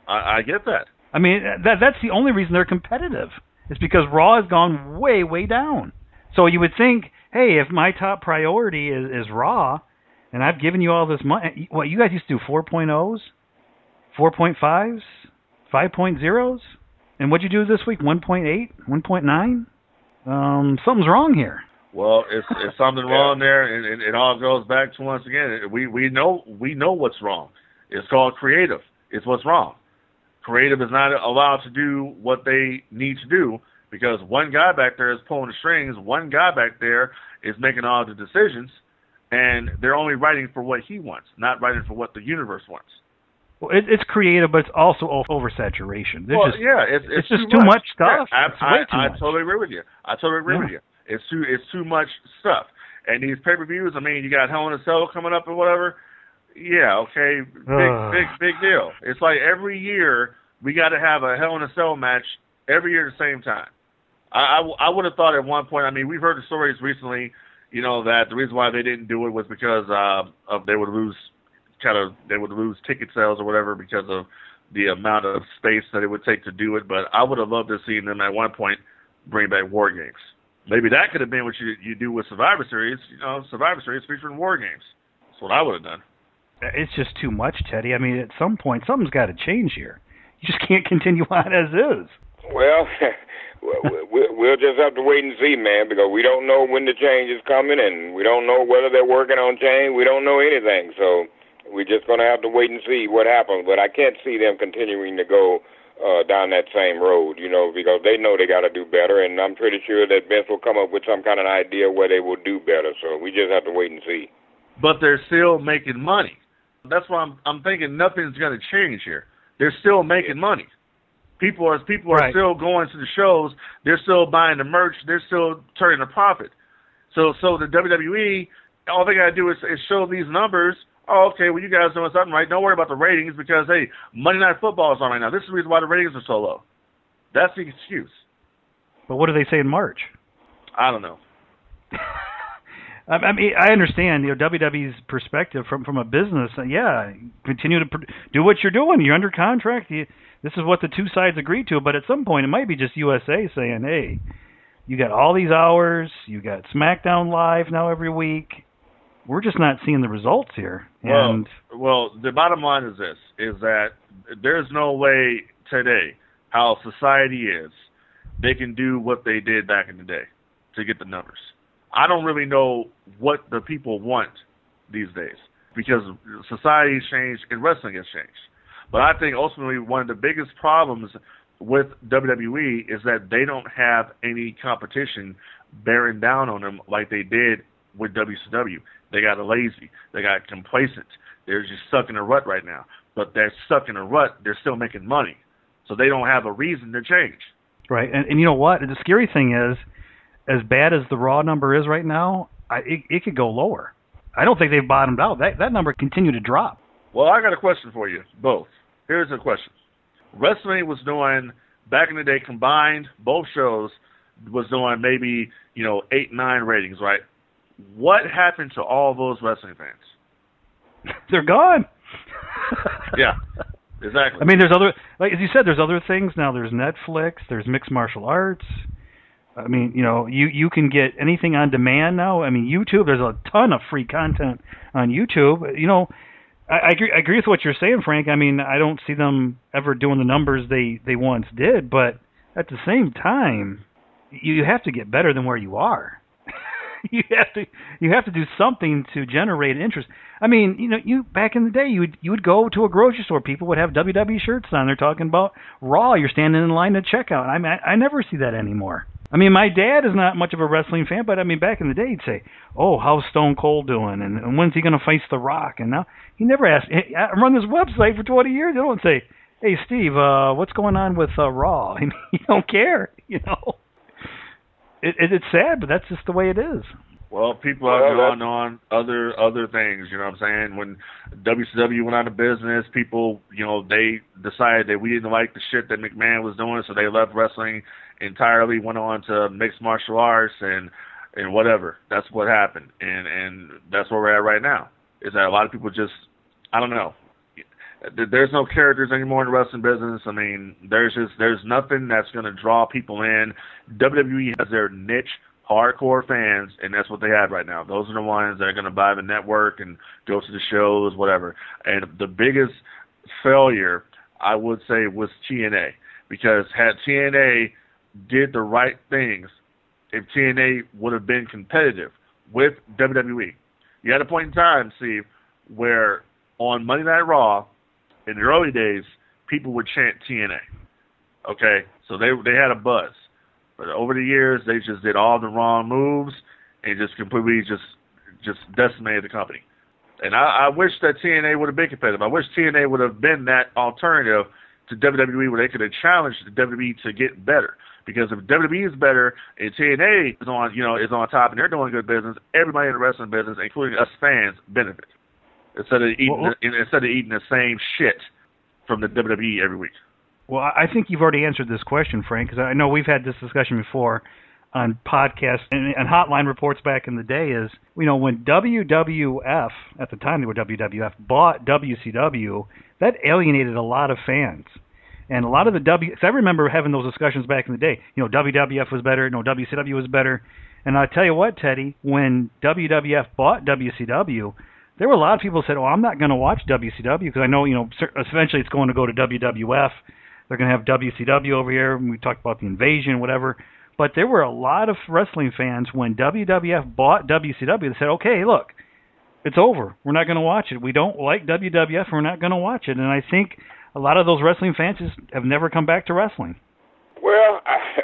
I get that. I mean, that's the only reason they're competitive. It's because Raw has gone way, way down. So you would think, hey, if my top priority is Raw, and I've given you all this money, what, you guys used to do 4.0s? 4.5s, 5.0s, and what'd you do this week? 1.8, 1.9. Something's wrong here. Well, it's something wrong there, and it all goes back to, once again, we know what's wrong. It's called creative. It's what's wrong. Creative is not allowed to do what they need to do because one guy back there is pulling the strings, one guy back there is making all the decisions, and they're only writing for what he wants, not writing for what the universe wants. Well, it's creative, but it's also oversaturation. It's just too much stuff. Yeah, I much. totally agree with you. with you. It's too much stuff. And these pay-per-views, I mean, you got Hell in a Cell coming up or whatever. Yeah, okay, big deal. It's like every year we got to have a Hell in a Cell match every year at the same time. I would have thought at one point. I mean, we've heard the stories recently, that the reason why they didn't do it was because they would lose ticket sales or whatever because of the amount of space that it would take to do it. But I would have loved to see them at one point bring back War Games. Maybe that could have been what you do with Survivor Series. Survivor Series featuring War Games. That's what I would have done. It's just too much, Teddy. I mean, at some point, something's got to change here. You just can't continue on as is. Well, we'll just have to wait and see, man, because we don't know when the change is coming, and we don't know whether they're working on change. We don't know anything, so we're just going to have to wait and see what happens. But I can't see them continuing to go down that same road, because they know they got to do better, and I'm pretty sure that Vince will come up with some kind of idea where they will do better. So we just have to wait and see. But they're still making money. That's why I'm thinking nothing's going to change here. They're still making money. People are still going to the shows. They're still buying the merch. They're still turning a profit. So the WWE, all they got to do is show these numbers. Oh, okay, well, you guys doing something right. Don't worry about the ratings because, hey, Monday Night Football is on right now. This is the reason why the ratings are so low. That's the excuse. But what do they say in March? I don't know. I mean, I understand, WWE's perspective from a business. Continue to do what you're doing. You're under contract. This is what the two sides agreed to. But at some point, it might be just USA saying, hey, you got all these hours. You got SmackDown Live now every week. We're just not seeing the results here. Well, the bottom line is this, is that there's no way today how society is, they can do what they did back in the day to get the numbers. I don't really know what the people want these days because society has changed and wrestling has changed. But I think ultimately one of the biggest problems with WWE is that they don't have any competition bearing down on them like they did with WCW. They got lazy. They got complacent. They're just stuck in a rut right now. But they're stuck in a rut. They're still making money. So they don't have a reason to change. Right. And you know what? The scary thing is, as bad as the Raw number is right now, it could go lower. I don't think they've bottomed out. That number continued to drop. Well, I got a question for you, both. Here's a question. Wrestling was doing, back in the day, combined, both shows was doing maybe, 8, 9 ratings, right? What happened to all those wrestling fans? They're gone. Yeah, exactly. I mean, there's other, like as you said, there's other things now. There's Netflix. There's mixed martial arts. I mean, you can get anything on demand now. I mean, YouTube, there's a ton of free content on YouTube. I agree with what you're saying, Frank. I mean, I don't see them ever doing the numbers they once did, but at the same time, you have to get better than where you are. You have to do something to generate interest. I mean, you back in the day, you would go to a grocery store, people would have WWE shirts on. They're talking about Raw. You're standing in line to check out. I never see that anymore. I mean, my dad is not much of a wrestling fan, but I mean, back in the day, he'd say, "Oh, how's Stone Cold doing? And when's he going to face The Rock?" And now he never asks. I run this website for 20 years. They don't say, "Hey, Steve, what's going on with Raw?" I mean, you don't care. It's sad, but that's just the way it is. Well, people are going on other things, you know what I'm saying? When WCW went out of business, people, they decided that we didn't like the shit that McMahon was doing, so they left wrestling entirely, went on to mixed martial arts and whatever. That's what happened. And that's where we're at right now, is that a lot of people just, I don't know. There's no characters anymore in the wrestling business. I mean, there's nothing that's going to draw people in. WWE has their niche hardcore fans, and that's what they have right now. Those are the ones that are going to buy the network and go to the shows, whatever. And the biggest failure, I would say, was TNA. Because had TNA did the right things, if TNA would have been competitive with WWE, you had a point in time, Steve, where on Monday Night Raw, in the early days, people would chant TNA. Okay? So they had a buzz. But over the years, they just did all the wrong moves and just completely just decimated the company. And I wish that TNA would have been competitive. I wish TNA would have been that alternative to WWE where they could have challenged the WWE to get better. Because if WWE is better and TNA is on top and they're doing good business, everybody in the wrestling business, including us fans, benefit. Instead of eating the same shit from the WWE every week. Well, I think you've already answered this question, Frank, because I know we've had this discussion before on podcasts and hotline reports back in the day is, when WWF, at the time they were WWF, bought WCW, that alienated a lot of fans. And a lot of the because I remember having those discussions back in the day. WWF was better, WCW was better. And I tell you what, Teddy, when WWF bought WCW, there were a lot of people who said, I'm not going to watch WCW because I know, eventually it's going to go to WWF. They're going to have WCW over here. And we talked about the invasion, whatever. But there were a lot of wrestling fans when WWF bought WCW. They said, okay, look, it's over. We're not going to watch it. We don't like WWF. We're not going to watch it. And I think a lot of those wrestling fans just have never come back to wrestling. Well,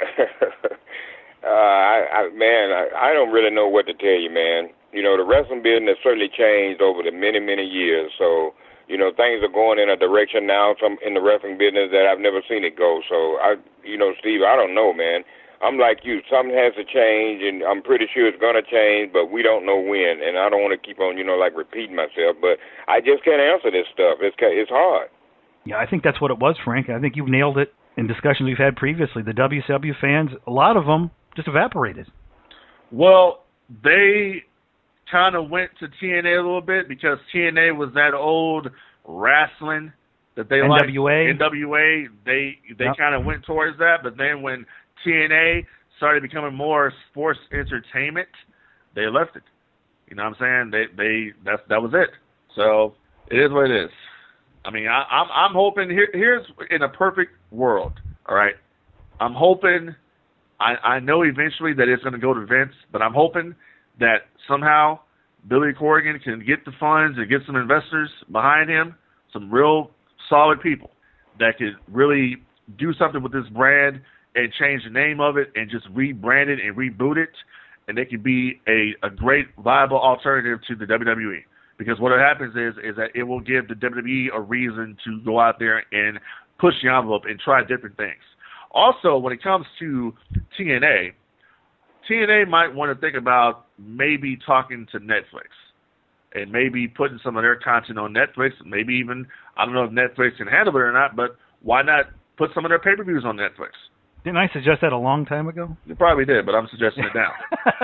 I don't really know what to tell you, man. The wrestling business certainly changed over the many, many years. So, things are going in a direction now in the wrestling business that I've never seen it go. So, Steve, I don't know, man. I'm like you. Something has to change, and I'm pretty sure it's going to change, but we don't know when. And I don't want to keep on, repeating myself. But I just can't answer this stuff. It's hard. Yeah, I think that's what it was, Frank. I think you've nailed it in discussions we've had previously. The WCW fans, a lot of them just evaporated. Well, they kind of went to TNA a little bit because TNA was that old wrestling that they NWA. liked. NWA, they kind of went towards that, but then when TNA started becoming more sports entertainment, they left it. You know what I'm saying? That was it. So it is what it is. I mean, I'm hoping here's in a perfect world. All right, I'm hoping. I know eventually that it's going to go to Vince, but I'm hoping that somehow Billy Corgan can get the funds and get some investors behind him, some real solid people that could really do something with this brand and change the name of it and just rebrand it and reboot it, and they could be a great, viable alternative to the WWE. Because what happens is that it will give the WWE a reason to go out there and push the envelope and try different things. Also, when it comes to TNA might want to think about maybe talking to Netflix and maybe putting some of their content on Netflix. Maybe even, I don't know if Netflix can handle it or not, but why not put some of their pay-per-views on Netflix? Didn't I suggest that a long time ago? You probably did, but I'm suggesting it now.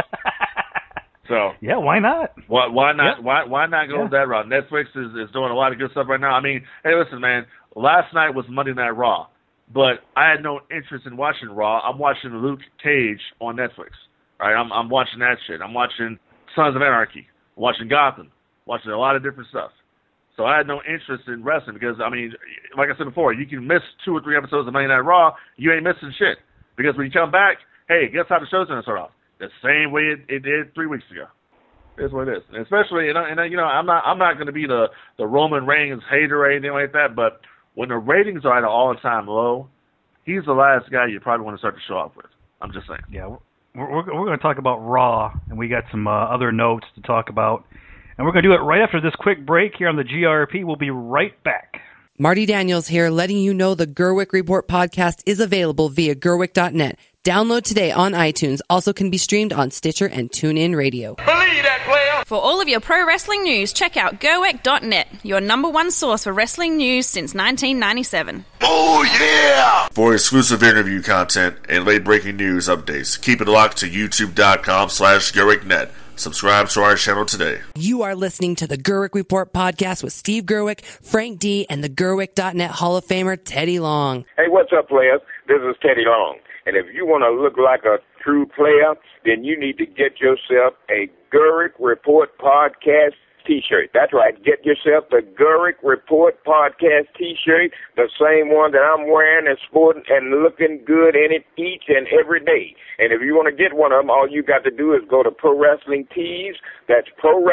So yeah, why not? Why not? Yeah. Why not go that route? Netflix is doing a lot of good stuff right now. I mean, hey, listen, man. Last night was Monday Night Raw, but I had no interest in watching Raw. I'm watching Luke Cage on Netflix. All right, I'm watching that shit. I'm watching Sons of Anarchy. I'm watching Gotham. Watching a lot of different stuff. So I had no interest in wrestling because, I mean, like I said before, you can miss 2 or 3 episodes of Monday Night Raw, you ain't missing shit. Because when you come back, hey, guess how the show's going to start off? The same way it did 3 weeks ago. It's what it is. And especially, I'm not going to be the Roman Reigns hater or anything like that, but when the ratings are at an all-time low, he's the last guy you probably want to start the show off with. I'm just saying. Yeah, we're going to talk about Raw, and we got some other notes to talk about. And we're going to do it right after this quick break here on the GRP. We'll be right back. Marty Daniels here, letting you know the Gerwick Report podcast is available via Gerwick.net. Download today on iTunes. Also can be streamed on Stitcher and TuneIn Radio. Believe that, player! For all of your pro wrestling news, check out Gerwick.net, your #1 source for wrestling news since 1997. Oh, yeah! For exclusive interview content and late-breaking news updates, keep it locked to youtube.com/GerwickNet. Subscribe to our channel today. You are listening to the Gerwick Report podcast with Steve Gerwick, Frank D, and the Gerwick.net Hall of Famer Teddy Long. Hey, what's up, players? This is Teddy Long. And if you want to look like a true player, then you need to get yourself a Gerwick Report podcast T-shirt. That's right. Get yourself the Gurrick Report Podcast T-shirt, the same one that I'm wearing and sporting and looking good in it each and every day. And if you want to get one of them, all you got to do is go to Pro Wrestling Tees. That's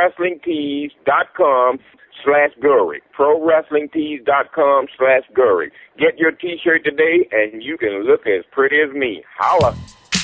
ProWrestlingTees.com/Gurrick. ProWrestlingTees.com/Gurrick. Get your T-shirt today, and you can look as pretty as me. Holla.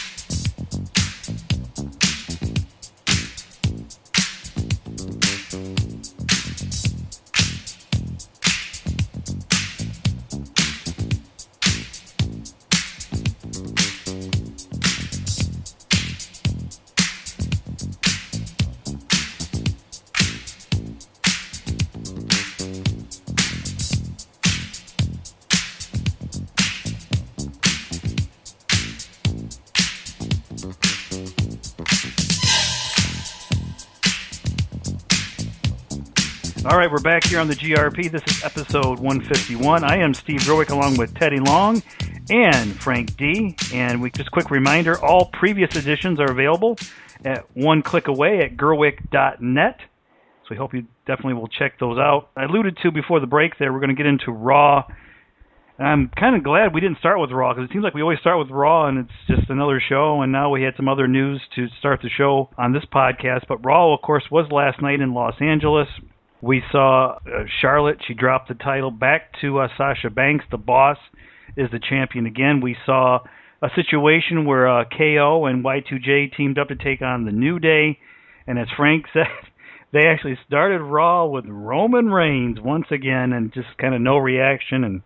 All right, we're back here on the GRP. This is episode 151. I am Steve Gerwick along with Teddy Long and Frank D. And just a quick reminder, all previous editions are available at one click away at Gerwick.net. So we hope you definitely will check those out. I alluded to before the break there, we're going to get into Raw. And I'm kind of glad we didn't start with Raw, because it seems like we always start with Raw and it's just another show. And now we had some other news to start the show on this podcast. But Raw, of course, was last night in Los Angeles. We saw Charlotte. She dropped the title back to Sasha Banks. The Boss is the champion again. We saw a situation where KO and Y2J teamed up to take on the New Day. And as Frank said, they actually started Raw with Roman Reigns once again, and just kind of no reaction. And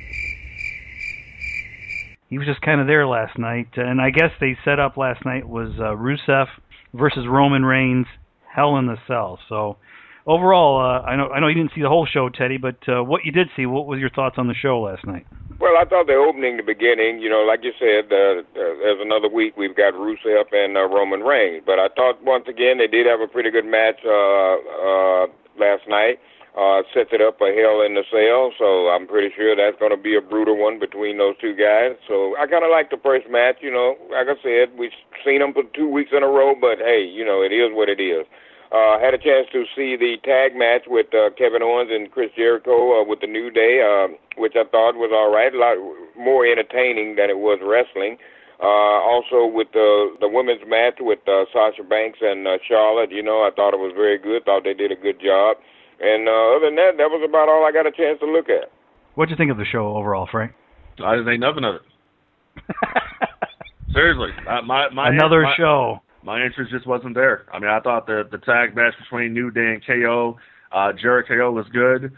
he was just kind of there last night. And I guess they set up last night was Rusev versus Roman Reigns, Hell in the Cell. So overall, I know you didn't see the whole show, Teddy, but what you did see, what was your thoughts on the show last night? Well, I thought the opening, the beginning, like you said, there's another week we've got Rusev and Roman Reigns. But I thought, once again, they did have a pretty good match last night. Sets it up for Hell in the Cell, so I'm pretty sure that's going to be a brutal one between those two guys. So I kind of like the first match, Like I said, we've seen them for 2 weeks in a row, but hey, it is what it is. Had a chance to see the tag match with Kevin Owens and Chris Jericho with the New Day, which I thought was all right, a lot more entertaining than it was wrestling. Also with the women's match with Sasha Banks and Charlotte, I thought it was very good. Thought they did a good job. And other than that, that was about all I got a chance to look at. What'd you think of the show overall, Frank? I didn't think nothing of it. Seriously, another show. My interest just wasn't there. I mean, I thought the tag match between New Day and KO, Jericho was good.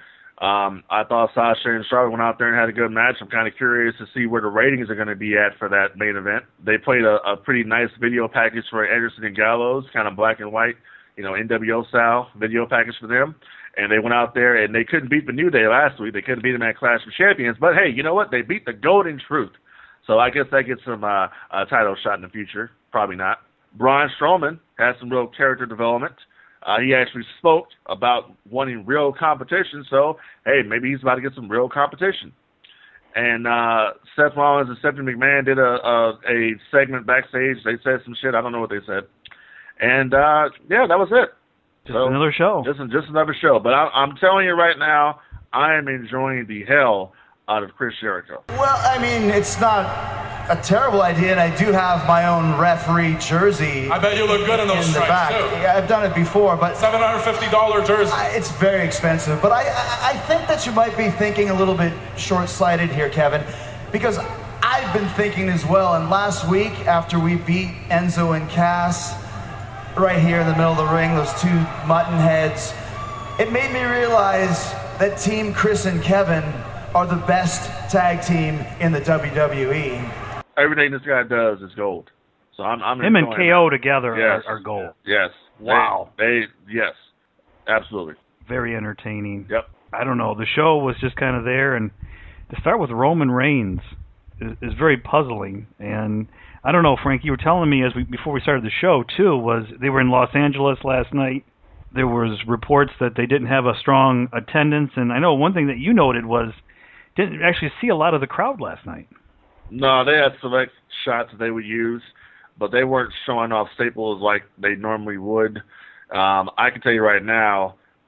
I thought Sasha and Charlotte went out there and had a good match. I'm kind of curious to see where the ratings are going to be at for that main event. They played a pretty nice video package for Anderson and Gallows, kind of black and white, NWO style video package for them. And they went out there and they couldn't beat the New Day last week. They couldn't beat them at Clash of Champions. But hey, you know what? They beat the Golden Truth. So I guess that gets some a title shot in the future. Probably not. Braun Strowman has some real character development. He actually spoke about wanting real competition, so, hey, maybe he's about to get some real competition. And Seth Rollins and Stephanie McMahon did a segment backstage. They said some shit. I don't know what they said. And, yeah, that was it. Just another show. Just another show. But I'm telling you right now, I am enjoying the hell out of Chris Jericho. Well, I mean, it's not a terrible idea, and I do have my own referee jersey. I bet you look good in those stripes, too. Yeah, I've done it before, but $750 jersey. It's very expensive, but I think that you might be thinking a little bit short-sighted here, Kevin, because I've been thinking as well, and last week, after we beat Enzo and Cass right here in the middle of the ring, those two mutton heads, it made me realize that Team Chris and Kevin are the best tag team in the WWE. Everything this guy does is gold. So I'm him and KO together are gold. Yes. Wow. Yes. Absolutely. Very entertaining. Yep. I don't know. The show was just kind of there, and to start with Roman Reigns is very puzzling. And I don't know, Frank, you were telling me before we started the show too, was they were in Los Angeles last night. There was reports that they didn't have a strong attendance, and I know one thing that you noted was didn't actually see a lot of the crowd last night. No, they had select shots that they would use, but they weren't showing off staples like they normally would. I can tell you right now,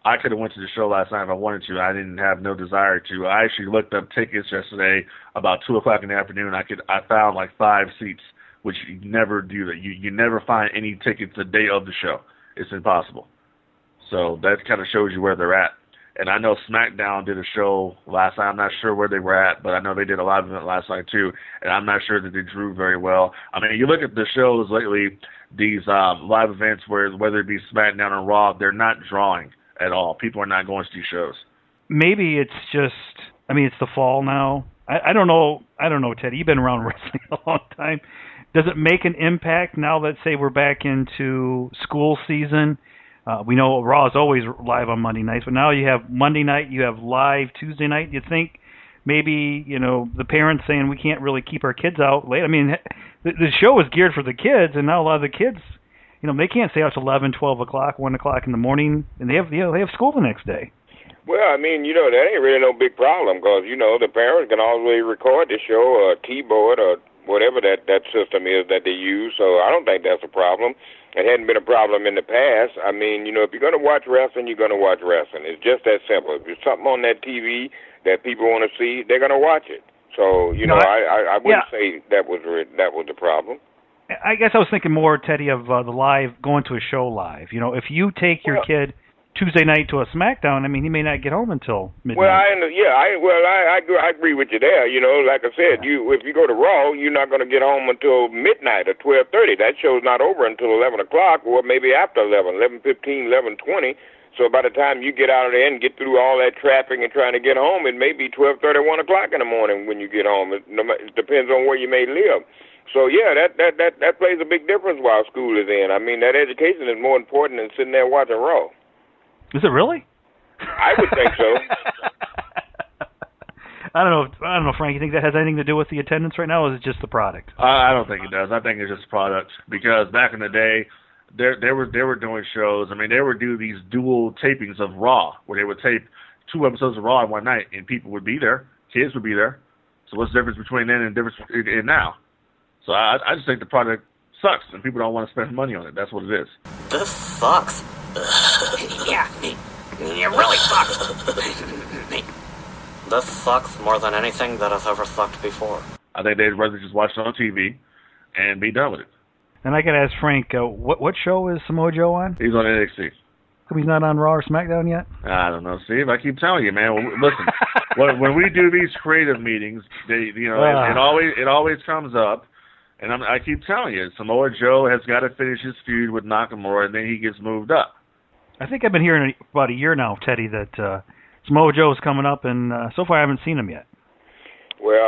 I could have went to the show last night if I wanted to. I didn't have no desire to. I actually looked up tickets yesterday about 2 o'clock in the afternoon. I found like 5 seats, which you never do that. You never find any tickets the day of the show. It's impossible. So that kind of shows you where they're at. And I know SmackDown did a show last night. I'm not sure where they were at, but I know they did a live event last night too. And I'm not sure that they drew very well. I mean, you look at the shows lately, these live events whether it be SmackDown or Raw, they're not drawing at all. People are not going to these shows. Maybe it's just, I mean, it's the fall now. I don't know, Teddy. You've been around wrestling a long time. Does it make an impact now that, say, we're back into school season? We know Raw is always live on Monday nights, but now you have Monday night, you have live Tuesday night. You think maybe, the parents saying we can't really keep our kids out late. I mean, the show is geared for the kids, and now a lot of the kids, they can't stay out till 11, 12 o'clock, 1 o'clock in the morning, and they have school the next day. Well, I mean, that ain't really no big problem because, the parents can always record the show or a keyboard or whatever that system is that they use, so I don't think that's a problem. It hadn't been a problem in the past. I mean, if you're going to watch wrestling, you're going to watch wrestling. It's just that simple. If there's something on that TV that people want to see, they're going to watch it. So, I wouldn't say that was the problem. I guess I was thinking more, Teddy, of the live, going to a show live. If you take your kid Tuesday night to a SmackDown, I mean, he may not get home until midnight. Well, I agree with you there. Like I said, if you go to Raw, you're not going to get home until midnight or 12:30. That show's not over until 11 o'clock, or maybe after 11:15, 11:20. So by the time you get out of there and get through all that traffic and trying to get home, it may be 12:30, 1 o'clock in the morning when you get home. It depends on where you may live. So yeah, that plays a big difference while school is in. I mean, that education is more important than sitting there watching Raw. Is it really? I would think so. I don't know, Frank. You think that has anything to do with the attendance right now, or is it just the product? I don't think it does. I think it's just product. Because back in the day, they were doing shows. I mean, they would do these dual tapings of Raw, where they would tape 2 episodes of Raw in one night, and people would be there. Kids would be there. So what's the difference between then and now? So I just think the product sucks, and people don't want to spend money on it. That's what it is. This sucks. Yeah, it really sucks. This sucks more than anything that has ever sucked before. I think they'd rather just watch it on TV and be done with it. And I got to ask Frank, what show is Samoa Joe on? He's on NXT. Hope he's not on Raw or SmackDown yet? I don't know, Steve. I keep telling you, man. Listen, when we do these creative meetings, it always comes up. And I keep telling you, Samoa Joe has got to finish his feud with Nakamura, and then he gets moved up. I think I've been hearing about a year now, Teddy, that Samoa Joe is coming up, and so far I haven't seen him yet. Well,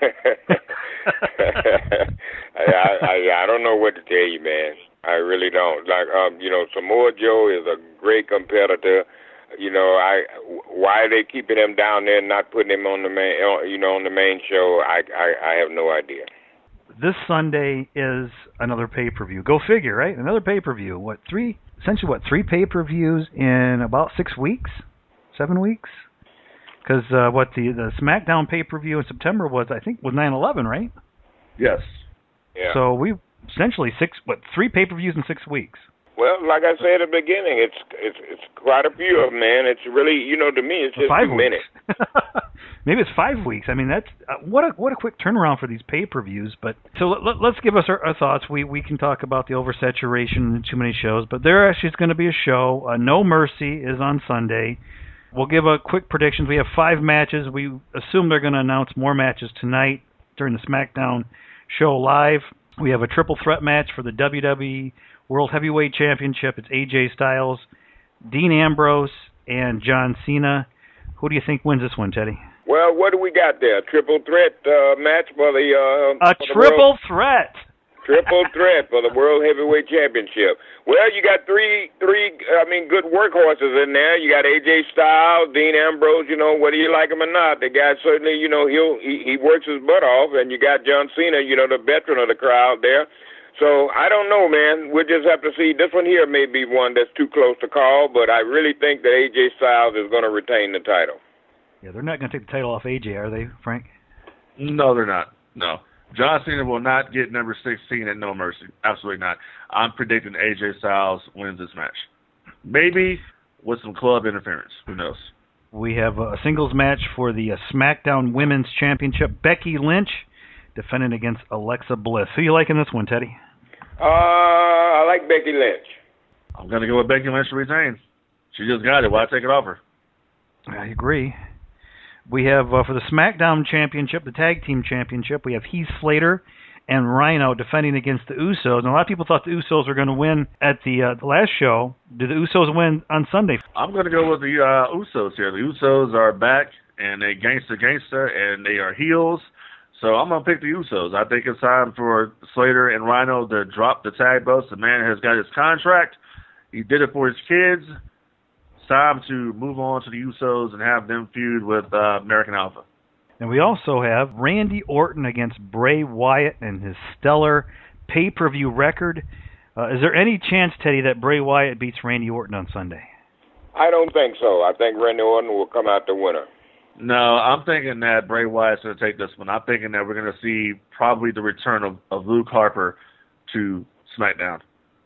I don't know what to tell you, man. I really don't. Like, Samoa Joe is a great competitor. Why are they keeping him down there and not putting him on the main, on the main show? I have no idea. This Sunday is another pay-per-view. Go figure, right? Another pay-per-view. Essentially 3 pay-per-views in about 6 weeks? 7 weeks? Because the SmackDown pay-per-view in September was 9/11, right? Yes. Yeah. So we essentially 3 pay-per-views in 6 weeks. Well, like I said at the beginning, it's quite a few of them, man. It's really, to me, it's just 5 too many. Maybe it's 5 weeks. I mean, that's what a quick turnaround for these pay-per-views. But so let's give us our thoughts. We can talk about the oversaturation and too many shows, but there actually is going to be a show. No Mercy is on Sunday. We'll give a quick predictions. We have 5 matches. We assume they're going to announce more matches tonight during the SmackDown show live. We have a triple threat match for the WWE World Heavyweight Championship. It's AJ Styles, Dean Ambrose, and John Cena. Who do you think wins this one, Teddy? Well, what do we got there? Triple threat match for the triple threat. Triple threat for the World Heavyweight Championship. Well, you got three good workhorses in there. You got AJ Styles, Dean Ambrose, whether you like him or not. The guy certainly, he works his butt off. And you got John Cena, the veteran of the crowd there. So I don't know, man. We'll just have to see. This one here may be one that's too close to call, but I really think that AJ Styles is going to retain the title. Yeah, they're not going to take the title off AJ, are they, Frank? No, they're not. No. John Cena will not get number 16 at No Mercy. Absolutely not. I'm predicting AJ Styles wins this match. Maybe with some club interference. Who knows? We have a singles match for the SmackDown Women's Championship. Becky Lynch defending against Alexa Bliss. Who you like in this one, Teddy? I like Becky Lynch. I'm going to go with Becky Lynch to retain. She just got it. Why take it off her? I agree. We have, for the SmackDown Championship, the Tag Team Championship, we have Heath Slater and Rhino defending against the Usos. And a lot of people thought the Usos were going to win at the last show. Did the Usos win on Sunday? I'm going to go with the Usos here. The Usos are back, and they gangster, and they are heels. So I'm going to pick the Usos. I think it's time for Slater and Rhino to drop the tag belts. The man has got his contract. He did it for his kids. It's time to move on to the Usos and have them feud with American Alpha. And we also have Randy Orton against Bray Wyatt and his stellar pay-per-view record. Is there any chance, Teddy, that Bray Wyatt beats Randy Orton on Sunday? I don't think so. I think Randy Orton will come out the winner. No, I'm thinking that Bray Wyatt's going to take this one. I'm thinking that we're going to see probably the return of Luke Harper to SmackDown.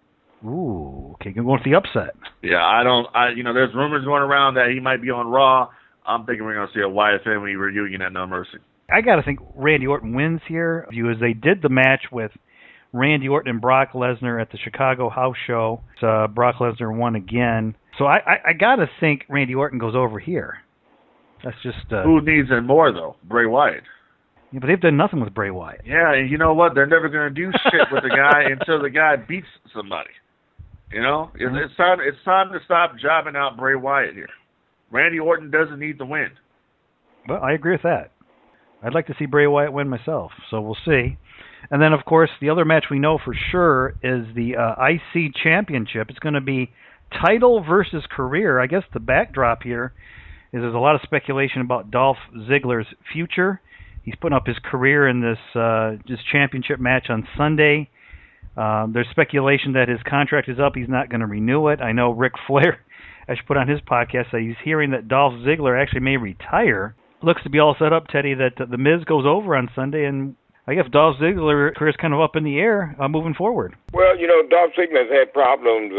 Ooh, okay, going with the upset. Yeah, there's rumors going around that he might be on Raw. I'm thinking we're going to see a Wyatt family reunion at No Mercy. I got to think Randy Orton wins here, as they did the match with Randy Orton and Brock Lesnar at the Chicago House Show. Brock Lesnar won again. So I got to think Randy Orton goes over here. That's just... Who needs it more, though? Bray Wyatt. Yeah, but they've done nothing with Bray Wyatt. Yeah, and you know what? They're never going to do shit with the guy until the guy beats somebody. You know? It's time to stop jobbing out Bray Wyatt here. Randy Orton doesn't need to win. Well, I agree with that. I'd like to see Bray Wyatt win myself, so we'll see. And then, of course, the other match we know for sure is the IC Championship. It's going to be title versus career. I guess the backdrop here is there's a lot of speculation about Dolph Ziggler's future. He's putting up his career in this championship match on Sunday. There's speculation that his contract is up. He's not going to renew it. I know Ric Flair, I should put on his podcast, that he's hearing that Dolph Ziggler actually may retire. Looks to be all set up, Teddy, that the Miz goes over on Sunday, and I guess Dolph Ziggler's career is kind of up in the air moving forward. Well, Dolph Ziggler's had problems,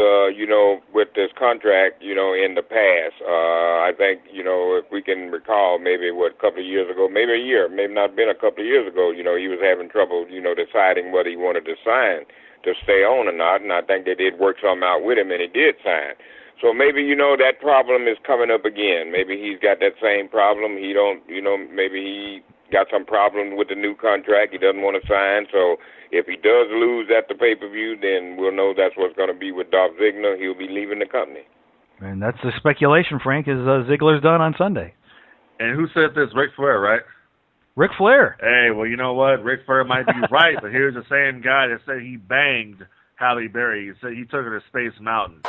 with this contract, in the past. I think, if we can recall, maybe a couple of years ago, maybe a year, maybe not been a couple of years ago, he was having trouble, deciding whether he wanted to sign to stay on or not, and I think they did work something out with him, and he did sign. So maybe, that problem is coming up again. Maybe he's got that same problem. He don't, maybe he got some problem with the new contract he doesn't want to sign. So if he does lose at the pay-per-view, then we'll know that's what's going to be with Dolph Ziggler. He'll be leaving the company. And that's the speculation, Frank, is Ziggler's done on Sunday. And who said this? Ric Flair, right? Ric Flair. Hey, well, you know what? Ric Flair might be right, but here's the same guy that said he banged Halle Berry. He said he took her to Space Mountain,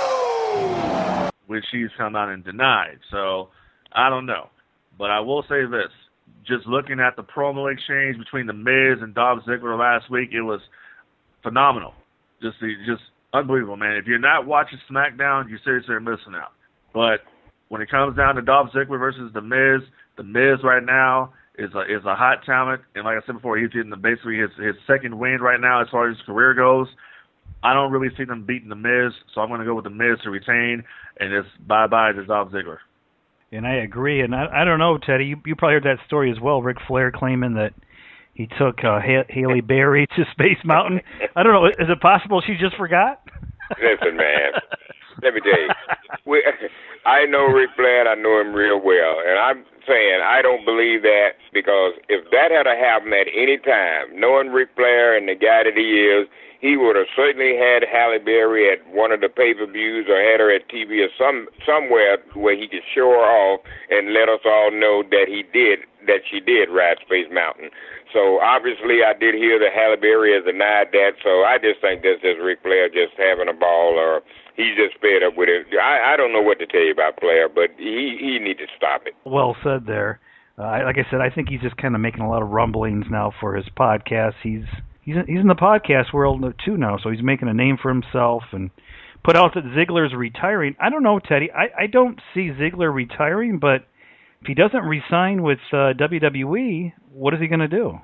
which she's come out and denied. So I don't know. But I will say this. Just looking at the promo exchange between The Miz and Dolph Ziggler last week, it was phenomenal. Just unbelievable, man. If you're not watching SmackDown, you seriously are missing out. But when it comes down to Dolph Ziggler versus The Miz right now is a hot talent. And like I said before, he's getting basically his second win right now as far as his career goes. I don't really see them beating The Miz, so I'm going to go with The Miz to retain, and it's bye-bye to Dolph Ziggler. And I agree. And I don't know, Teddy, you probably heard that story as well, Ric Flair claiming that he took Halle Berry to Space Mountain. I don't know. Is it possible she just forgot? Listen, man, let me tell you. I know Ric Flair, and I know him real well. And I'm saying I don't believe that, because if that had happened at any time, knowing Ric Flair and the guy that he is, he would have certainly had Halle Berry at one of the pay-per-views or had her at TV or somewhere where he could show her off and let us all know that she did ride Space Mountain. So obviously I did hear that Halle Berry has denied that, so I just think that's just Ric Flair just having a ball, or he's just fed up with it. I don't know what to tell you about Flair, but he needs to stop it. Well said there. Like I said, I think he's just kind of making a lot of rumblings now for his podcast. He's in the podcast world too now, so he's making a name for himself and put out that Ziggler's retiring. I don't know, Teddy. I don't see Ziggler retiring, but if he doesn't re-sign with WWE, what is he going to do?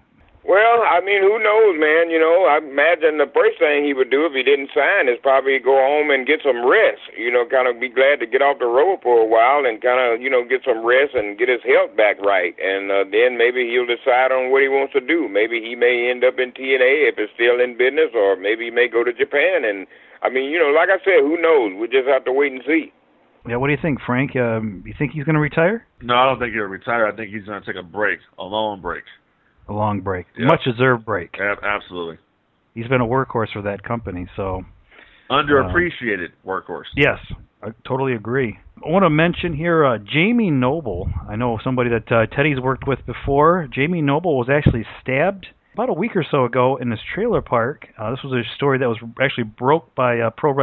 Well, I mean, who knows, man? You know, I imagine the first thing he would do if he didn't sign is probably go home and get some rest. You know, kind of be glad to get off the road for a while and kind of, you know, get some rest and get his health back right. And then maybe he'll decide on what he wants to do. Maybe he may end up in TNA if it's still in business, or maybe he may go to Japan. And, I mean, you know, like I said, who knows? We just have to wait and see. Yeah, what do you think, Frank? You think he's going to retire? No, I don't think he'll retire. I think he's going to take a break, a long break. A long break. Yep. Much-deserved break. Absolutely. He's been a workhorse for that company, so... Underappreciated workhorse. Yes, I totally agree. I want to mention here Jamie Noble. I know somebody that Teddy's worked with before. Jamie Noble was actually stabbed about a week or so ago in this trailer park. This was a story that was actually broke by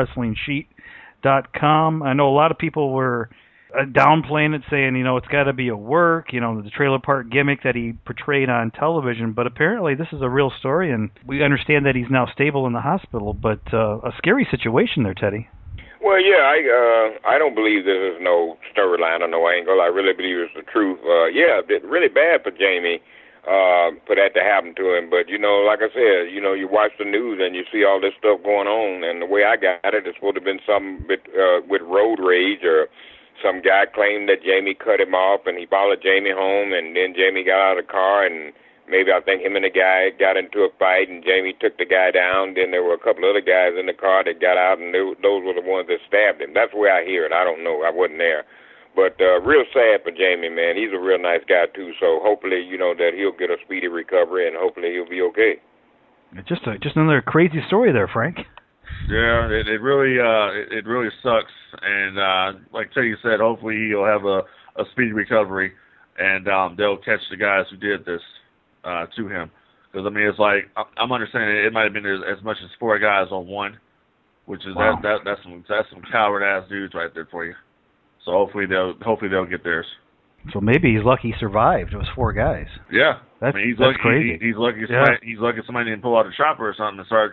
ProWrestlingSheet.com. I know a lot of people were downplaying it, saying, you know, it's got to be a work, you know, the trailer park gimmick that he portrayed on television. But apparently this is a real story, and we understand that he's now stable in the hospital. But a scary situation there, Teddy. Well, yeah, I don't believe this is no storyline or no angle. I really believe it's the truth. Yeah, it's really bad for Jamie for that to happen to him. But, you know, like I said, you know, you watch the news and you see all this stuff going on. And the way I got it, it's supposed to have been something with road rage, or some guy claimed that Jamie cut him off, and he followed Jamie home, and then Jamie got out of the car, and maybe I think him and the guy got into a fight, and Jamie took the guy down. Then there were a couple other guys in the car that got out, and those were the ones that stabbed him. That's the way I hear it. I don't know. I wasn't there. But real sad for Jamie, man. He's a real nice guy, too, so hopefully, you know, that he'll get a speedy recovery, and hopefully he'll be okay. Just another crazy story there, Frank. Yeah, it really sucks, and like Teddy said, hopefully he'll have a speedy recovery, and they'll catch the guys who did this to him. Because I mean, it's like I'm understanding it might have been as much as 4 guys on one, which is wow. that's some coward ass dudes right there for you. So hopefully they'll get theirs. So maybe he's lucky he survived. It was 4 guys. Yeah, that's lucky, crazy. He's lucky. Yeah. He's lucky somebody didn't pull out a chopper or something and start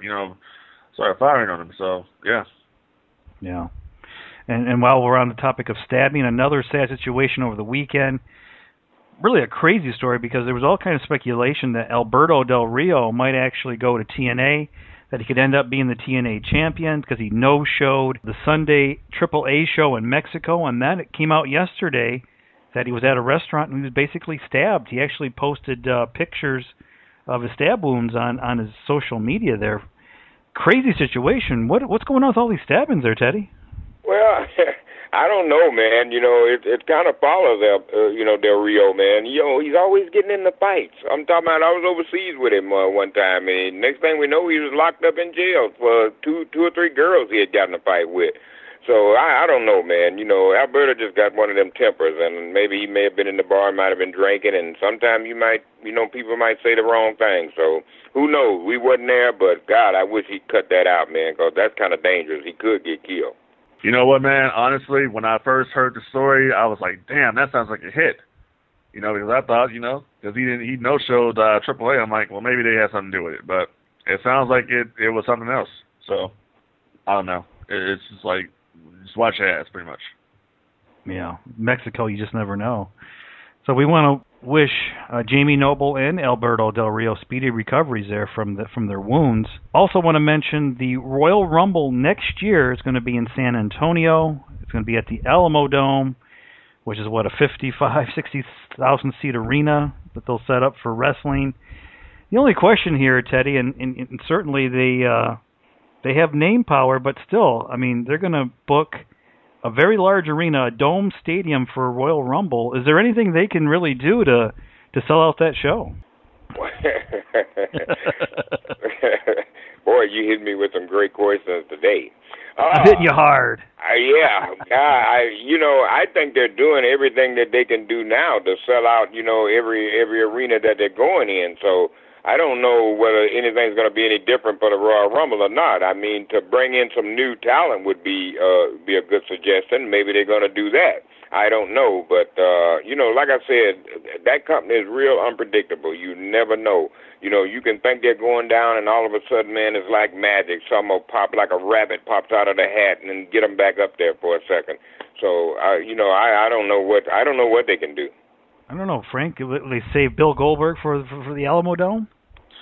firing on him. So, yeah. Yeah. And while we're on the topic of stabbing, another sad situation over the weekend. Really a crazy story, because there was all kind of speculation that Alberto Del Rio might actually go to TNA, that he could end up being the TNA champion, because he no-showed the Sunday AAA show in Mexico, and then it came out yesterday that he was at a restaurant and he was basically stabbed. He actually posted pictures of his stab wounds on his social media there. Crazy situation. What's going on with all these stabbings there, Teddy? Well, I don't know, man. You know, it kind of follows, Del Rio, man. You know, he's always getting in the fights. I'm talking about, I was overseas with him one time, and next thing we know, he was locked up in jail for two or three girls he had gotten a fight with. So I don't know, man. You know, Alberto just got one of them tempers, and maybe he may have been in the bar, might have been drinking, and sometimes people might say the wrong thing. So who knows? We wasn't there, but God, I wish he'd cut that out, man, because that's kind of dangerous. He could get killed. You know what, man? Honestly, when I first heard the story, I was like, damn, that sounds like a hit. You know, because I thought, because he no-showed AAA, I'm like, well, maybe they had something to do with it. But it sounds like it was something else. So, I don't know. It's just like, just watch your ass, pretty much. Yeah, Mexico, you just never know. So we want to wish Jamie Noble and Alberto Del Rio speedy recoveries there from their wounds. Also want to mention the Royal Rumble next year is going to be in San Antonio. It's going to be at the Alamo Dome, which is a 60,000 seat arena that they'll set up for wrestling. The only question here, Teddy, and certainly they have name power, but still, I mean, they're going to book a very large arena, a dome stadium for Royal Rumble. Is there anything they can really do to sell out that show? Boy, you hit me with some great questions today. I'm hitting you hard. Yeah. I think they're doing everything that they can do now to sell out, every arena that they're going in. So I don't know whether anything's going to be any different for the Royal Rumble or not. I mean, to bring in some new talent would be a good suggestion. Maybe they're going to do that. I don't know. But, like I said, that company is real unpredictable. You never know. You can think they're going down, and all of a sudden, man, it's like magic. Some will pop like a rabbit pops out of the hat and then get them back up there for a second. So, I don't know what they can do. I don't know, Frank. Will they save Bill Goldberg for the Alamo Dome?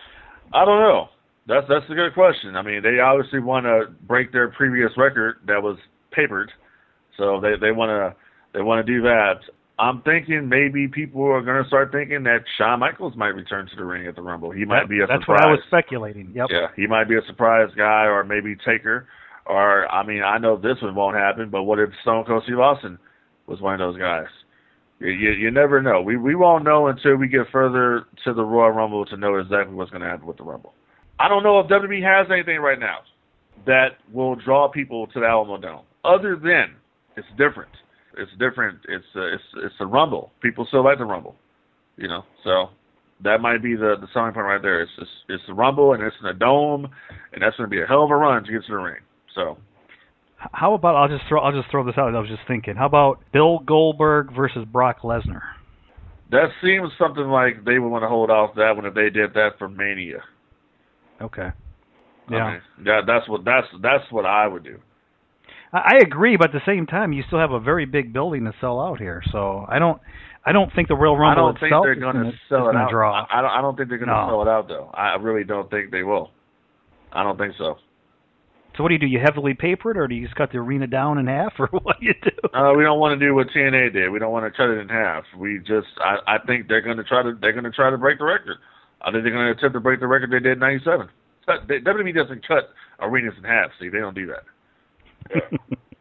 I don't know. That's a good question. I mean, they obviously want to break their previous record that was papered, so they want to do that. I'm thinking maybe people are going to start thinking that Shawn Michaels might return to the ring at the Rumble. He might be a surprise. That's what I was speculating. Yep. Yeah, he might be a surprise guy, or maybe Taker, or I mean, I know this one won't happen, but what if Stone Cold Steve Austin was one of those guys? You never know. We won't know until we get further to the Royal Rumble to know exactly what's going to happen with the Rumble. I don't know if WWE has anything right now that will draw people to the Alamo Dome. Other than it's different. It's different. It's a Rumble. People still like the Rumble, you know. So that might be the selling point right there. It's the Rumble and it's in a dome, and that's going to be a hell of a run to get to the ring. So. How about I'll just throw this out. I was just thinking. How about Bill Goldberg versus Brock Lesnar? That seems something like they would want to hold off that one if they did that for Mania. Okay. Yeah. I mean, that's what I would do. I agree, but at the same time, you still have a very big building to sell out here. So I don't think the Royal Rumble itself is going to sell it out. Draw. I don't think they're going to sell it out though. I really don't think they will. I don't think so. So what do? You heavily paper it, or do you just cut the arena down in half, or what do you do? We don't want to do what TNA did. We don't want to cut it in half. I think they're going to try to break the record. I think they're going to attempt to break the record they did in '97. WWE doesn't cut arenas in half. See, they don't do that. Yeah.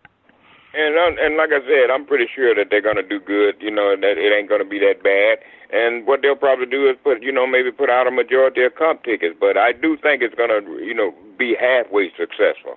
And like I said, I'm pretty sure that they're going to do good. You know, that it ain't going to be that bad. And what they'll probably do is maybe put out a majority of comp tickets. But I do think it's going to, be halfway successful.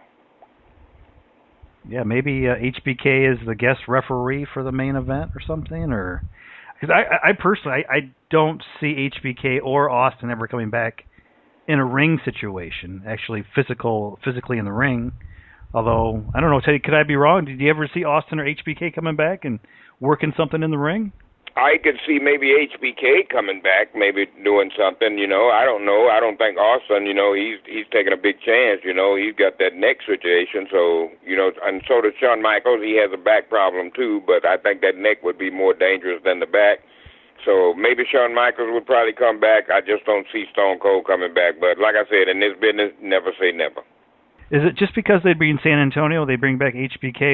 Yeah, maybe HBK is the guest referee for the main event or something, or because I personally I don't see HBK or Austin ever coming back in a ring situation, actually physically in the ring. Although I don't know, Teddy, could I be wrong? Did you ever see Austin or HBK coming back and working something in the ring? I could see maybe HBK coming back, maybe doing something, I don't know. I don't think Austin, he's taking a big chance, He's got that neck situation, so, and so does Shawn Michaels. He has a back problem, too, but I think that neck would be more dangerous than the back. So maybe Shawn Michaels would probably come back. I just don't see Stone Cold coming back. But like I said, in this business, never say never. Is it just because they'd be in San Antonio, they bring back HBK?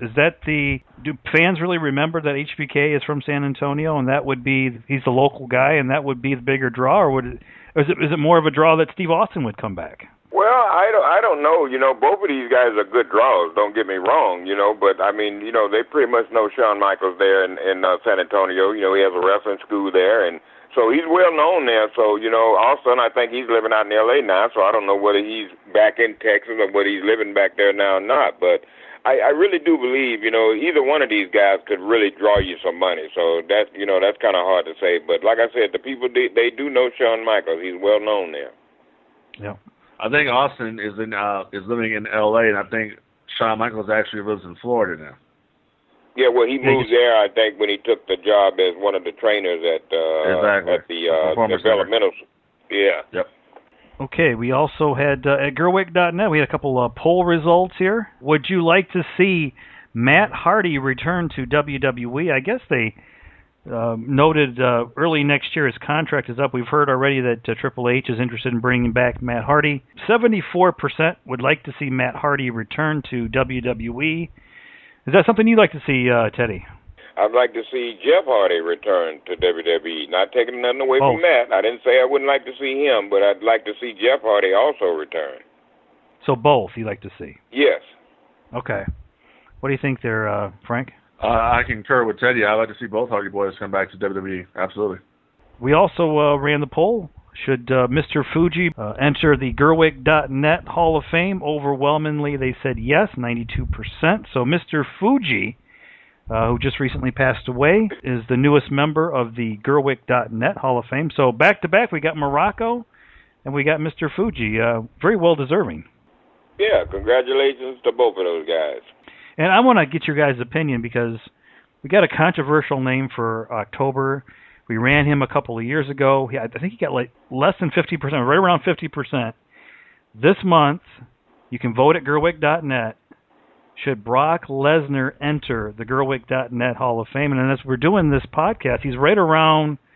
Do fans really remember that HBK is from San Antonio and he's the local guy and that would be the bigger draw, or is it more of a draw that Steve Austin would come back? Well, I don't know. Both of these guys are good draws. Don't get me wrong. But I mean, they pretty much know Shawn Michaels there in San Antonio. He has a wrestling school there, and so he's well known there. So Austin, I think he's living out in L.A. now. So I don't know whether he's back in Texas or whether he's living back there now or not. But I really do believe either one of these guys could really draw you some money. So that's kind of hard to say. But like I said, the people they do know Shawn Michaels. He's well known there. Yeah. I think Austin is living in L.A. and I think Shawn Michaels actually lives in Florida now. Yeah, well, he moved there, I think, when he took the job as one of the trainers at the developmental. Yeah. Yep. Okay, we also had at Gerwick.net, we had a couple of poll results here. Would you like to see Matt Hardy return to WWE? I guess they noted early next year his contract is up. We've heard already that Triple H is interested in bringing back Matt Hardy. 74% would like to see Matt Hardy return to WWE. Is that something you'd like to see, Teddy? I'd like to see Jeff Hardy return to WWE. Not taking nothing away from Matt. I didn't say I wouldn't like to see him, but I'd like to see Jeff Hardy also return. So both you'd like to see? Yes. Okay. What do you think there, Frank? I concur with Teddy. I'd like to see both Hardy Boys come back to WWE. Absolutely. We also ran the poll. Should Mr. Fuji enter the Gerwick.net Hall of Fame? Overwhelmingly, they said yes, 92%. So Mr. Fuji, who just recently passed away, is the newest member of the Gerwick.net Hall of Fame. So back-to-back, we got Morocco and we got Mr. Fuji. Very well-deserving. Yeah, congratulations to both of those guys. And I want to get your guys' opinion because we got a controversial name for October. We ran him a couple of years ago. I think he got like less than 50%, right around 50%. This month, you can vote at Gerwick.net. Should Brock Lesnar enter the Gerwick.net Hall of Fame? And as we're doing this podcast, he's right around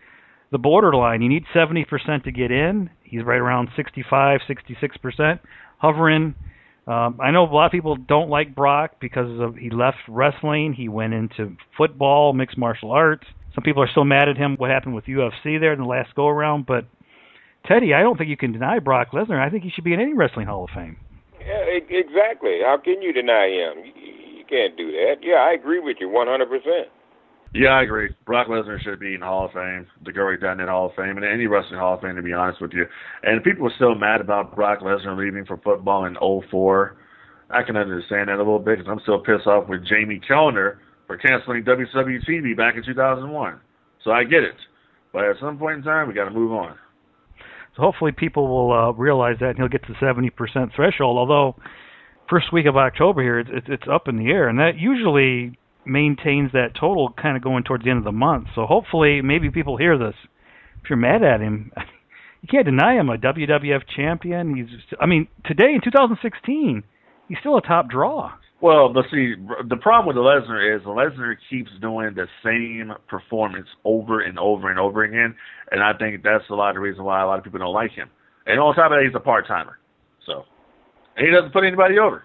the borderline. You need 70% to get in. He's right around 65, 66%, hovering. I know a lot of people don't like Brock because he left wrestling. He went into football, mixed martial arts. Some people are still mad at him what happened with UFC there in the last go-around. But, Teddy, I don't think you can deny Brock Lesnar. I think he should be in any wrestling Hall of Fame. Yeah, exactly. How can you deny him? You can't do that. Yeah, I agree with you 100%. Yeah, I agree. Brock Lesnar should be in the Hall of Fame, the Gerwig.net Hall of Fame, and any wrestling Hall of Fame, to be honest with you. And people are still mad about Brock Lesnar leaving for football in 2004. I can understand that a little bit because I'm still pissed off with Jamie Kellner for canceling WCW TV back in 2001. So I get it. But at some point in time, we got to move on. So hopefully people will realize that and he'll get to the 70% threshold, although first week of October here, it's up in the air, and that usually maintains that total kind of going towards the end of the month. So hopefully maybe people hear this. If you're mad at him, you can't deny him a WWF champion. Today in 2016, he's still a top draw. Well, but see, the problem with Lesnar is Lesnar keeps doing the same performance over and over and over again, and I think that's a lot of the reason why a lot of people don't like him. And on top of that, he's a part-timer. So, and he doesn't put anybody over.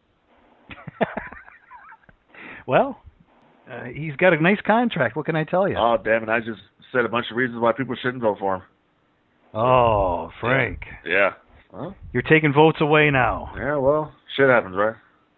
Well, he's got a nice contract. What can I tell you? Oh, damn it. I just said a bunch of reasons why people shouldn't vote for him. Oh, Frank. Yeah. Well, you're taking votes away now. Yeah, well, shit happens, right?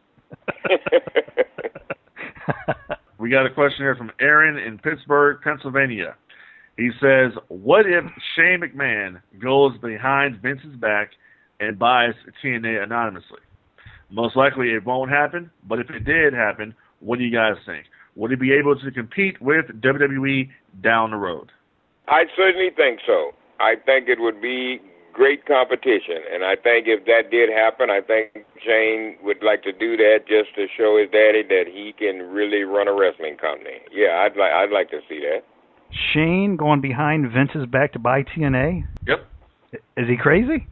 We got a question here from Aaron in Pittsburgh, Pennsylvania. He says, what if Shane McMahon goes behind Vince's back and buys TNA anonymously? Most likely it won't happen, but if it did happen, what do you guys think? Would he be able to compete with WWE down the road? I certainly think so. I think it would be great competition, and I think if that did happen, I think Shane would like to do that just to show his daddy that he can really run a wrestling company. Yeah, I'd like to see that. Shane going behind Vince's back to buy TNA? Yep. Is he crazy?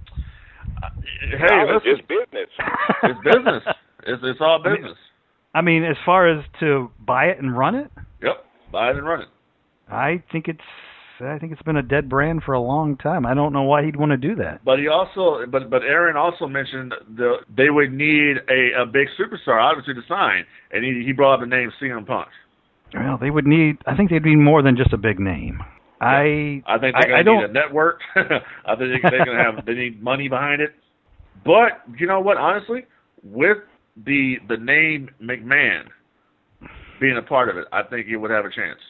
Hey, it's just business. It's business. It's all business. I mean, as far as to buy it and run it? Yep, buy it and run it. I think it's been a dead brand for a long time. I don't know why he'd want to do that. But but Aaron also mentioned they would need a big superstar, obviously, to sign, and he brought up the name CM Punk. Well, they would need. I think they'd need more than just a big name. Yeah. I think they're going to need a network. I think they need money behind it. But you know what? Honestly, with the name McMahon being a part of it, I think it would have a chance.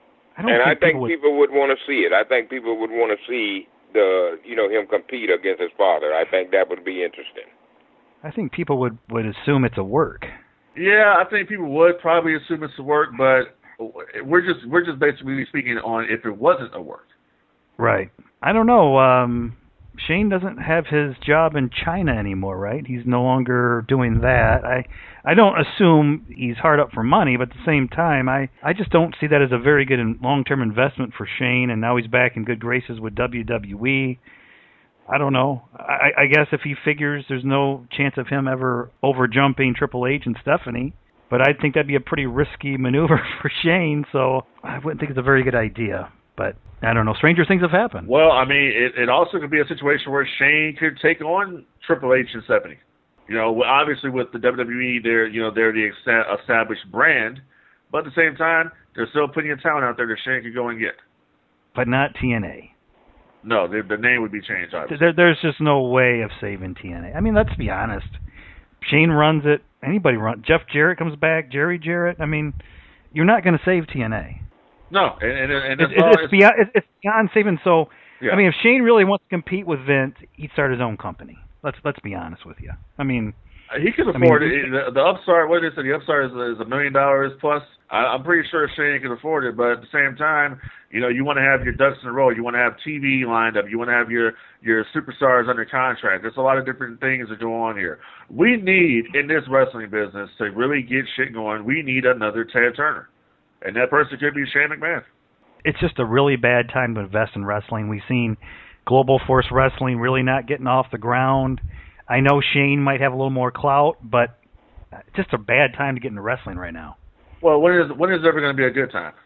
I think people would want to see it. I think people would want to see him compete against his father. I think that would be interesting. I think people would assume it's a work. Yeah, I think people would probably assume it's a work, but we're just basically speaking on if it wasn't a work. Right. I don't know. Shane doesn't have his job in China anymore, right? He's no longer doing that. I don't assume he's hard up for money, but at the same time, I just don't see that as a very good long-term investment for Shane, and now he's back in good graces with WWE. I don't know. I guess if he figures there's no chance of him ever over-jumping Triple H and Stephanie, but I think that'd be a pretty risky maneuver for Shane, so I wouldn't think it's a very good idea. But I don't know. Stranger things have happened. Well, I mean, it also could be a situation where Shane could take on Triple H and Stephanie. You know, obviously with the WWE, they're the established brand, but at the same time, there's still plenty of talent out there that Shane could go and get. But not TNA. No, the name would be changed, obviously. There's just no way of saving TNA. I mean, let's be honest. Shane runs it. Anybody runs. Jeff Jarrett comes back. Jerry Jarrett. I mean, you're not going to save TNA. No, and it's beyond saving. So, yeah. I mean, if Shane really wants to compete with Vince, he'd start his own company. Let's be honest with you. I mean, he could afford it. The upstart, what did they say? The upstart is $1 million plus. I'm pretty sure Shane can afford it, but at the same time, you want to have your ducks in a row. You want to have TV lined up. You want to have your superstars under contract. There's a lot of different things that go on here. We need, in this wrestling business, to really get shit going, we need another Ted Turner. And that person could be Shane McMahon. It's just a really bad time to invest in wrestling. We've seen Global Force Wrestling really not getting off the ground. I know Shane might have a little more clout, but it's just a bad time to get into wrestling right now. Well, when is ever going to be a good time?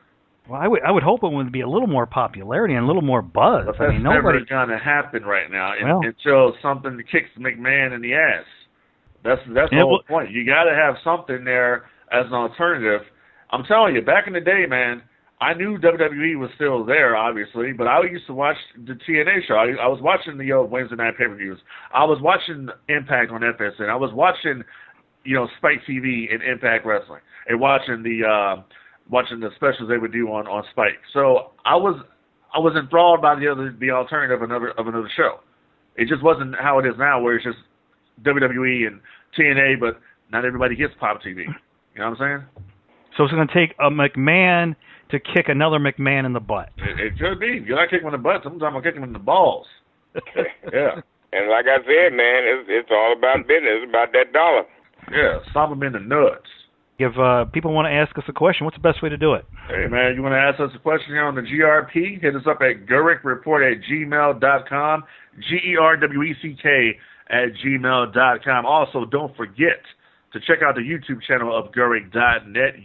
Well, I would hope it would be a little more popularity and a little more buzz. But that's never going to happen right now until something kicks McMahon in the ass. That's the whole point. You got to have something there as an alternative. I'm telling you, back in the day, man, I knew WWE was still there, obviously, but I used to watch the TNA show. I was watching the Wednesday night pay-per-views. I was watching Impact on FSN. I was watching, Spike TV and Impact Wrestling, and watching the specials they would do on Spike. So I was enthralled by the alternative of another show. It just wasn't how it is now, where it's just WWE and TNA, but not everybody gets Pop TV. You know what I'm saying? So it's going to take a McMahon to kick another McMahon in the butt. It could be. You're not kicking him in the butt. Sometimes I'm going to kick him in the balls. Yeah. And like I said, man, it's all about business. It's about that dollar. Yeah, stomp him in the nuts. If people want to ask us a question, what's the best way to do it? Hey, man, you want to ask us a question here on the GRP? Hit us up at GerwickReport@gmail.com, Gerwick@gmail.com. Also, don't forget to check out the YouTube channel of Gerwick.net,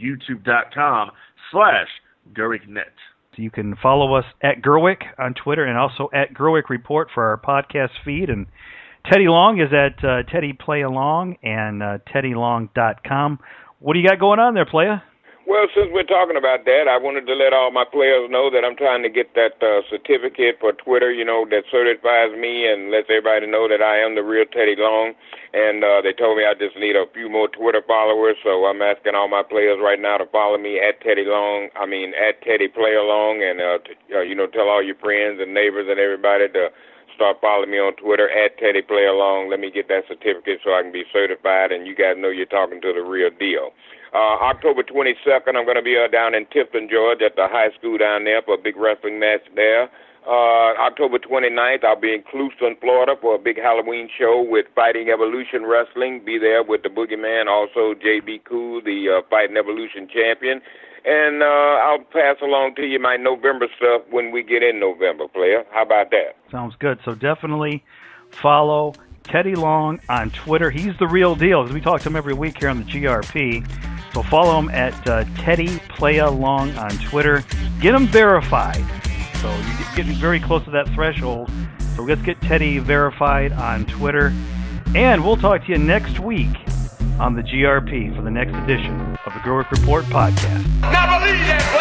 youtube.com/GerwickNet. So you can follow us at Gerwick on Twitter and also at Gerwick Report for our podcast feed. And Teddy Long is at Teddy Play Along and TeddyLong.com. What do you got going on there, playa? Well, since we're talking about that, I wanted to let all my players know that I'm trying to get that certificate for Twitter, that certifies me and lets everybody know that I am the real Teddy Long. And they told me I just need a few more Twitter followers, so I'm asking all my players right now to follow me at Teddy Play Along, and tell all your friends and neighbors and everybody to start following me on Twitter at Teddy Play Along. Let me get that certificate so I can be certified, and you guys know you're talking to the real deal. October 22nd, I'm going to be down in Tifton, Georgia, at the high school down there for a big wrestling match there. October 29th, I'll be in Clewiston, Florida for a big Halloween show with Fighting Evolution Wrestling. Be there with the Boogeyman, also J.B. Cool, the Fighting Evolution champion. And I'll pass along to you my November stuff when we get in November, player. How about that? Sounds good. So definitely follow Teddy Long on Twitter. He's the real deal, because we talk to him every week here on the GRP. So follow him at Teddy Playa Long on Twitter. Get him verified. So you're getting very close to that threshold. So let's get Teddy verified on Twitter. And we'll talk to you next week on the GRP for the next edition of the Gerwick Report podcast. Now believe that,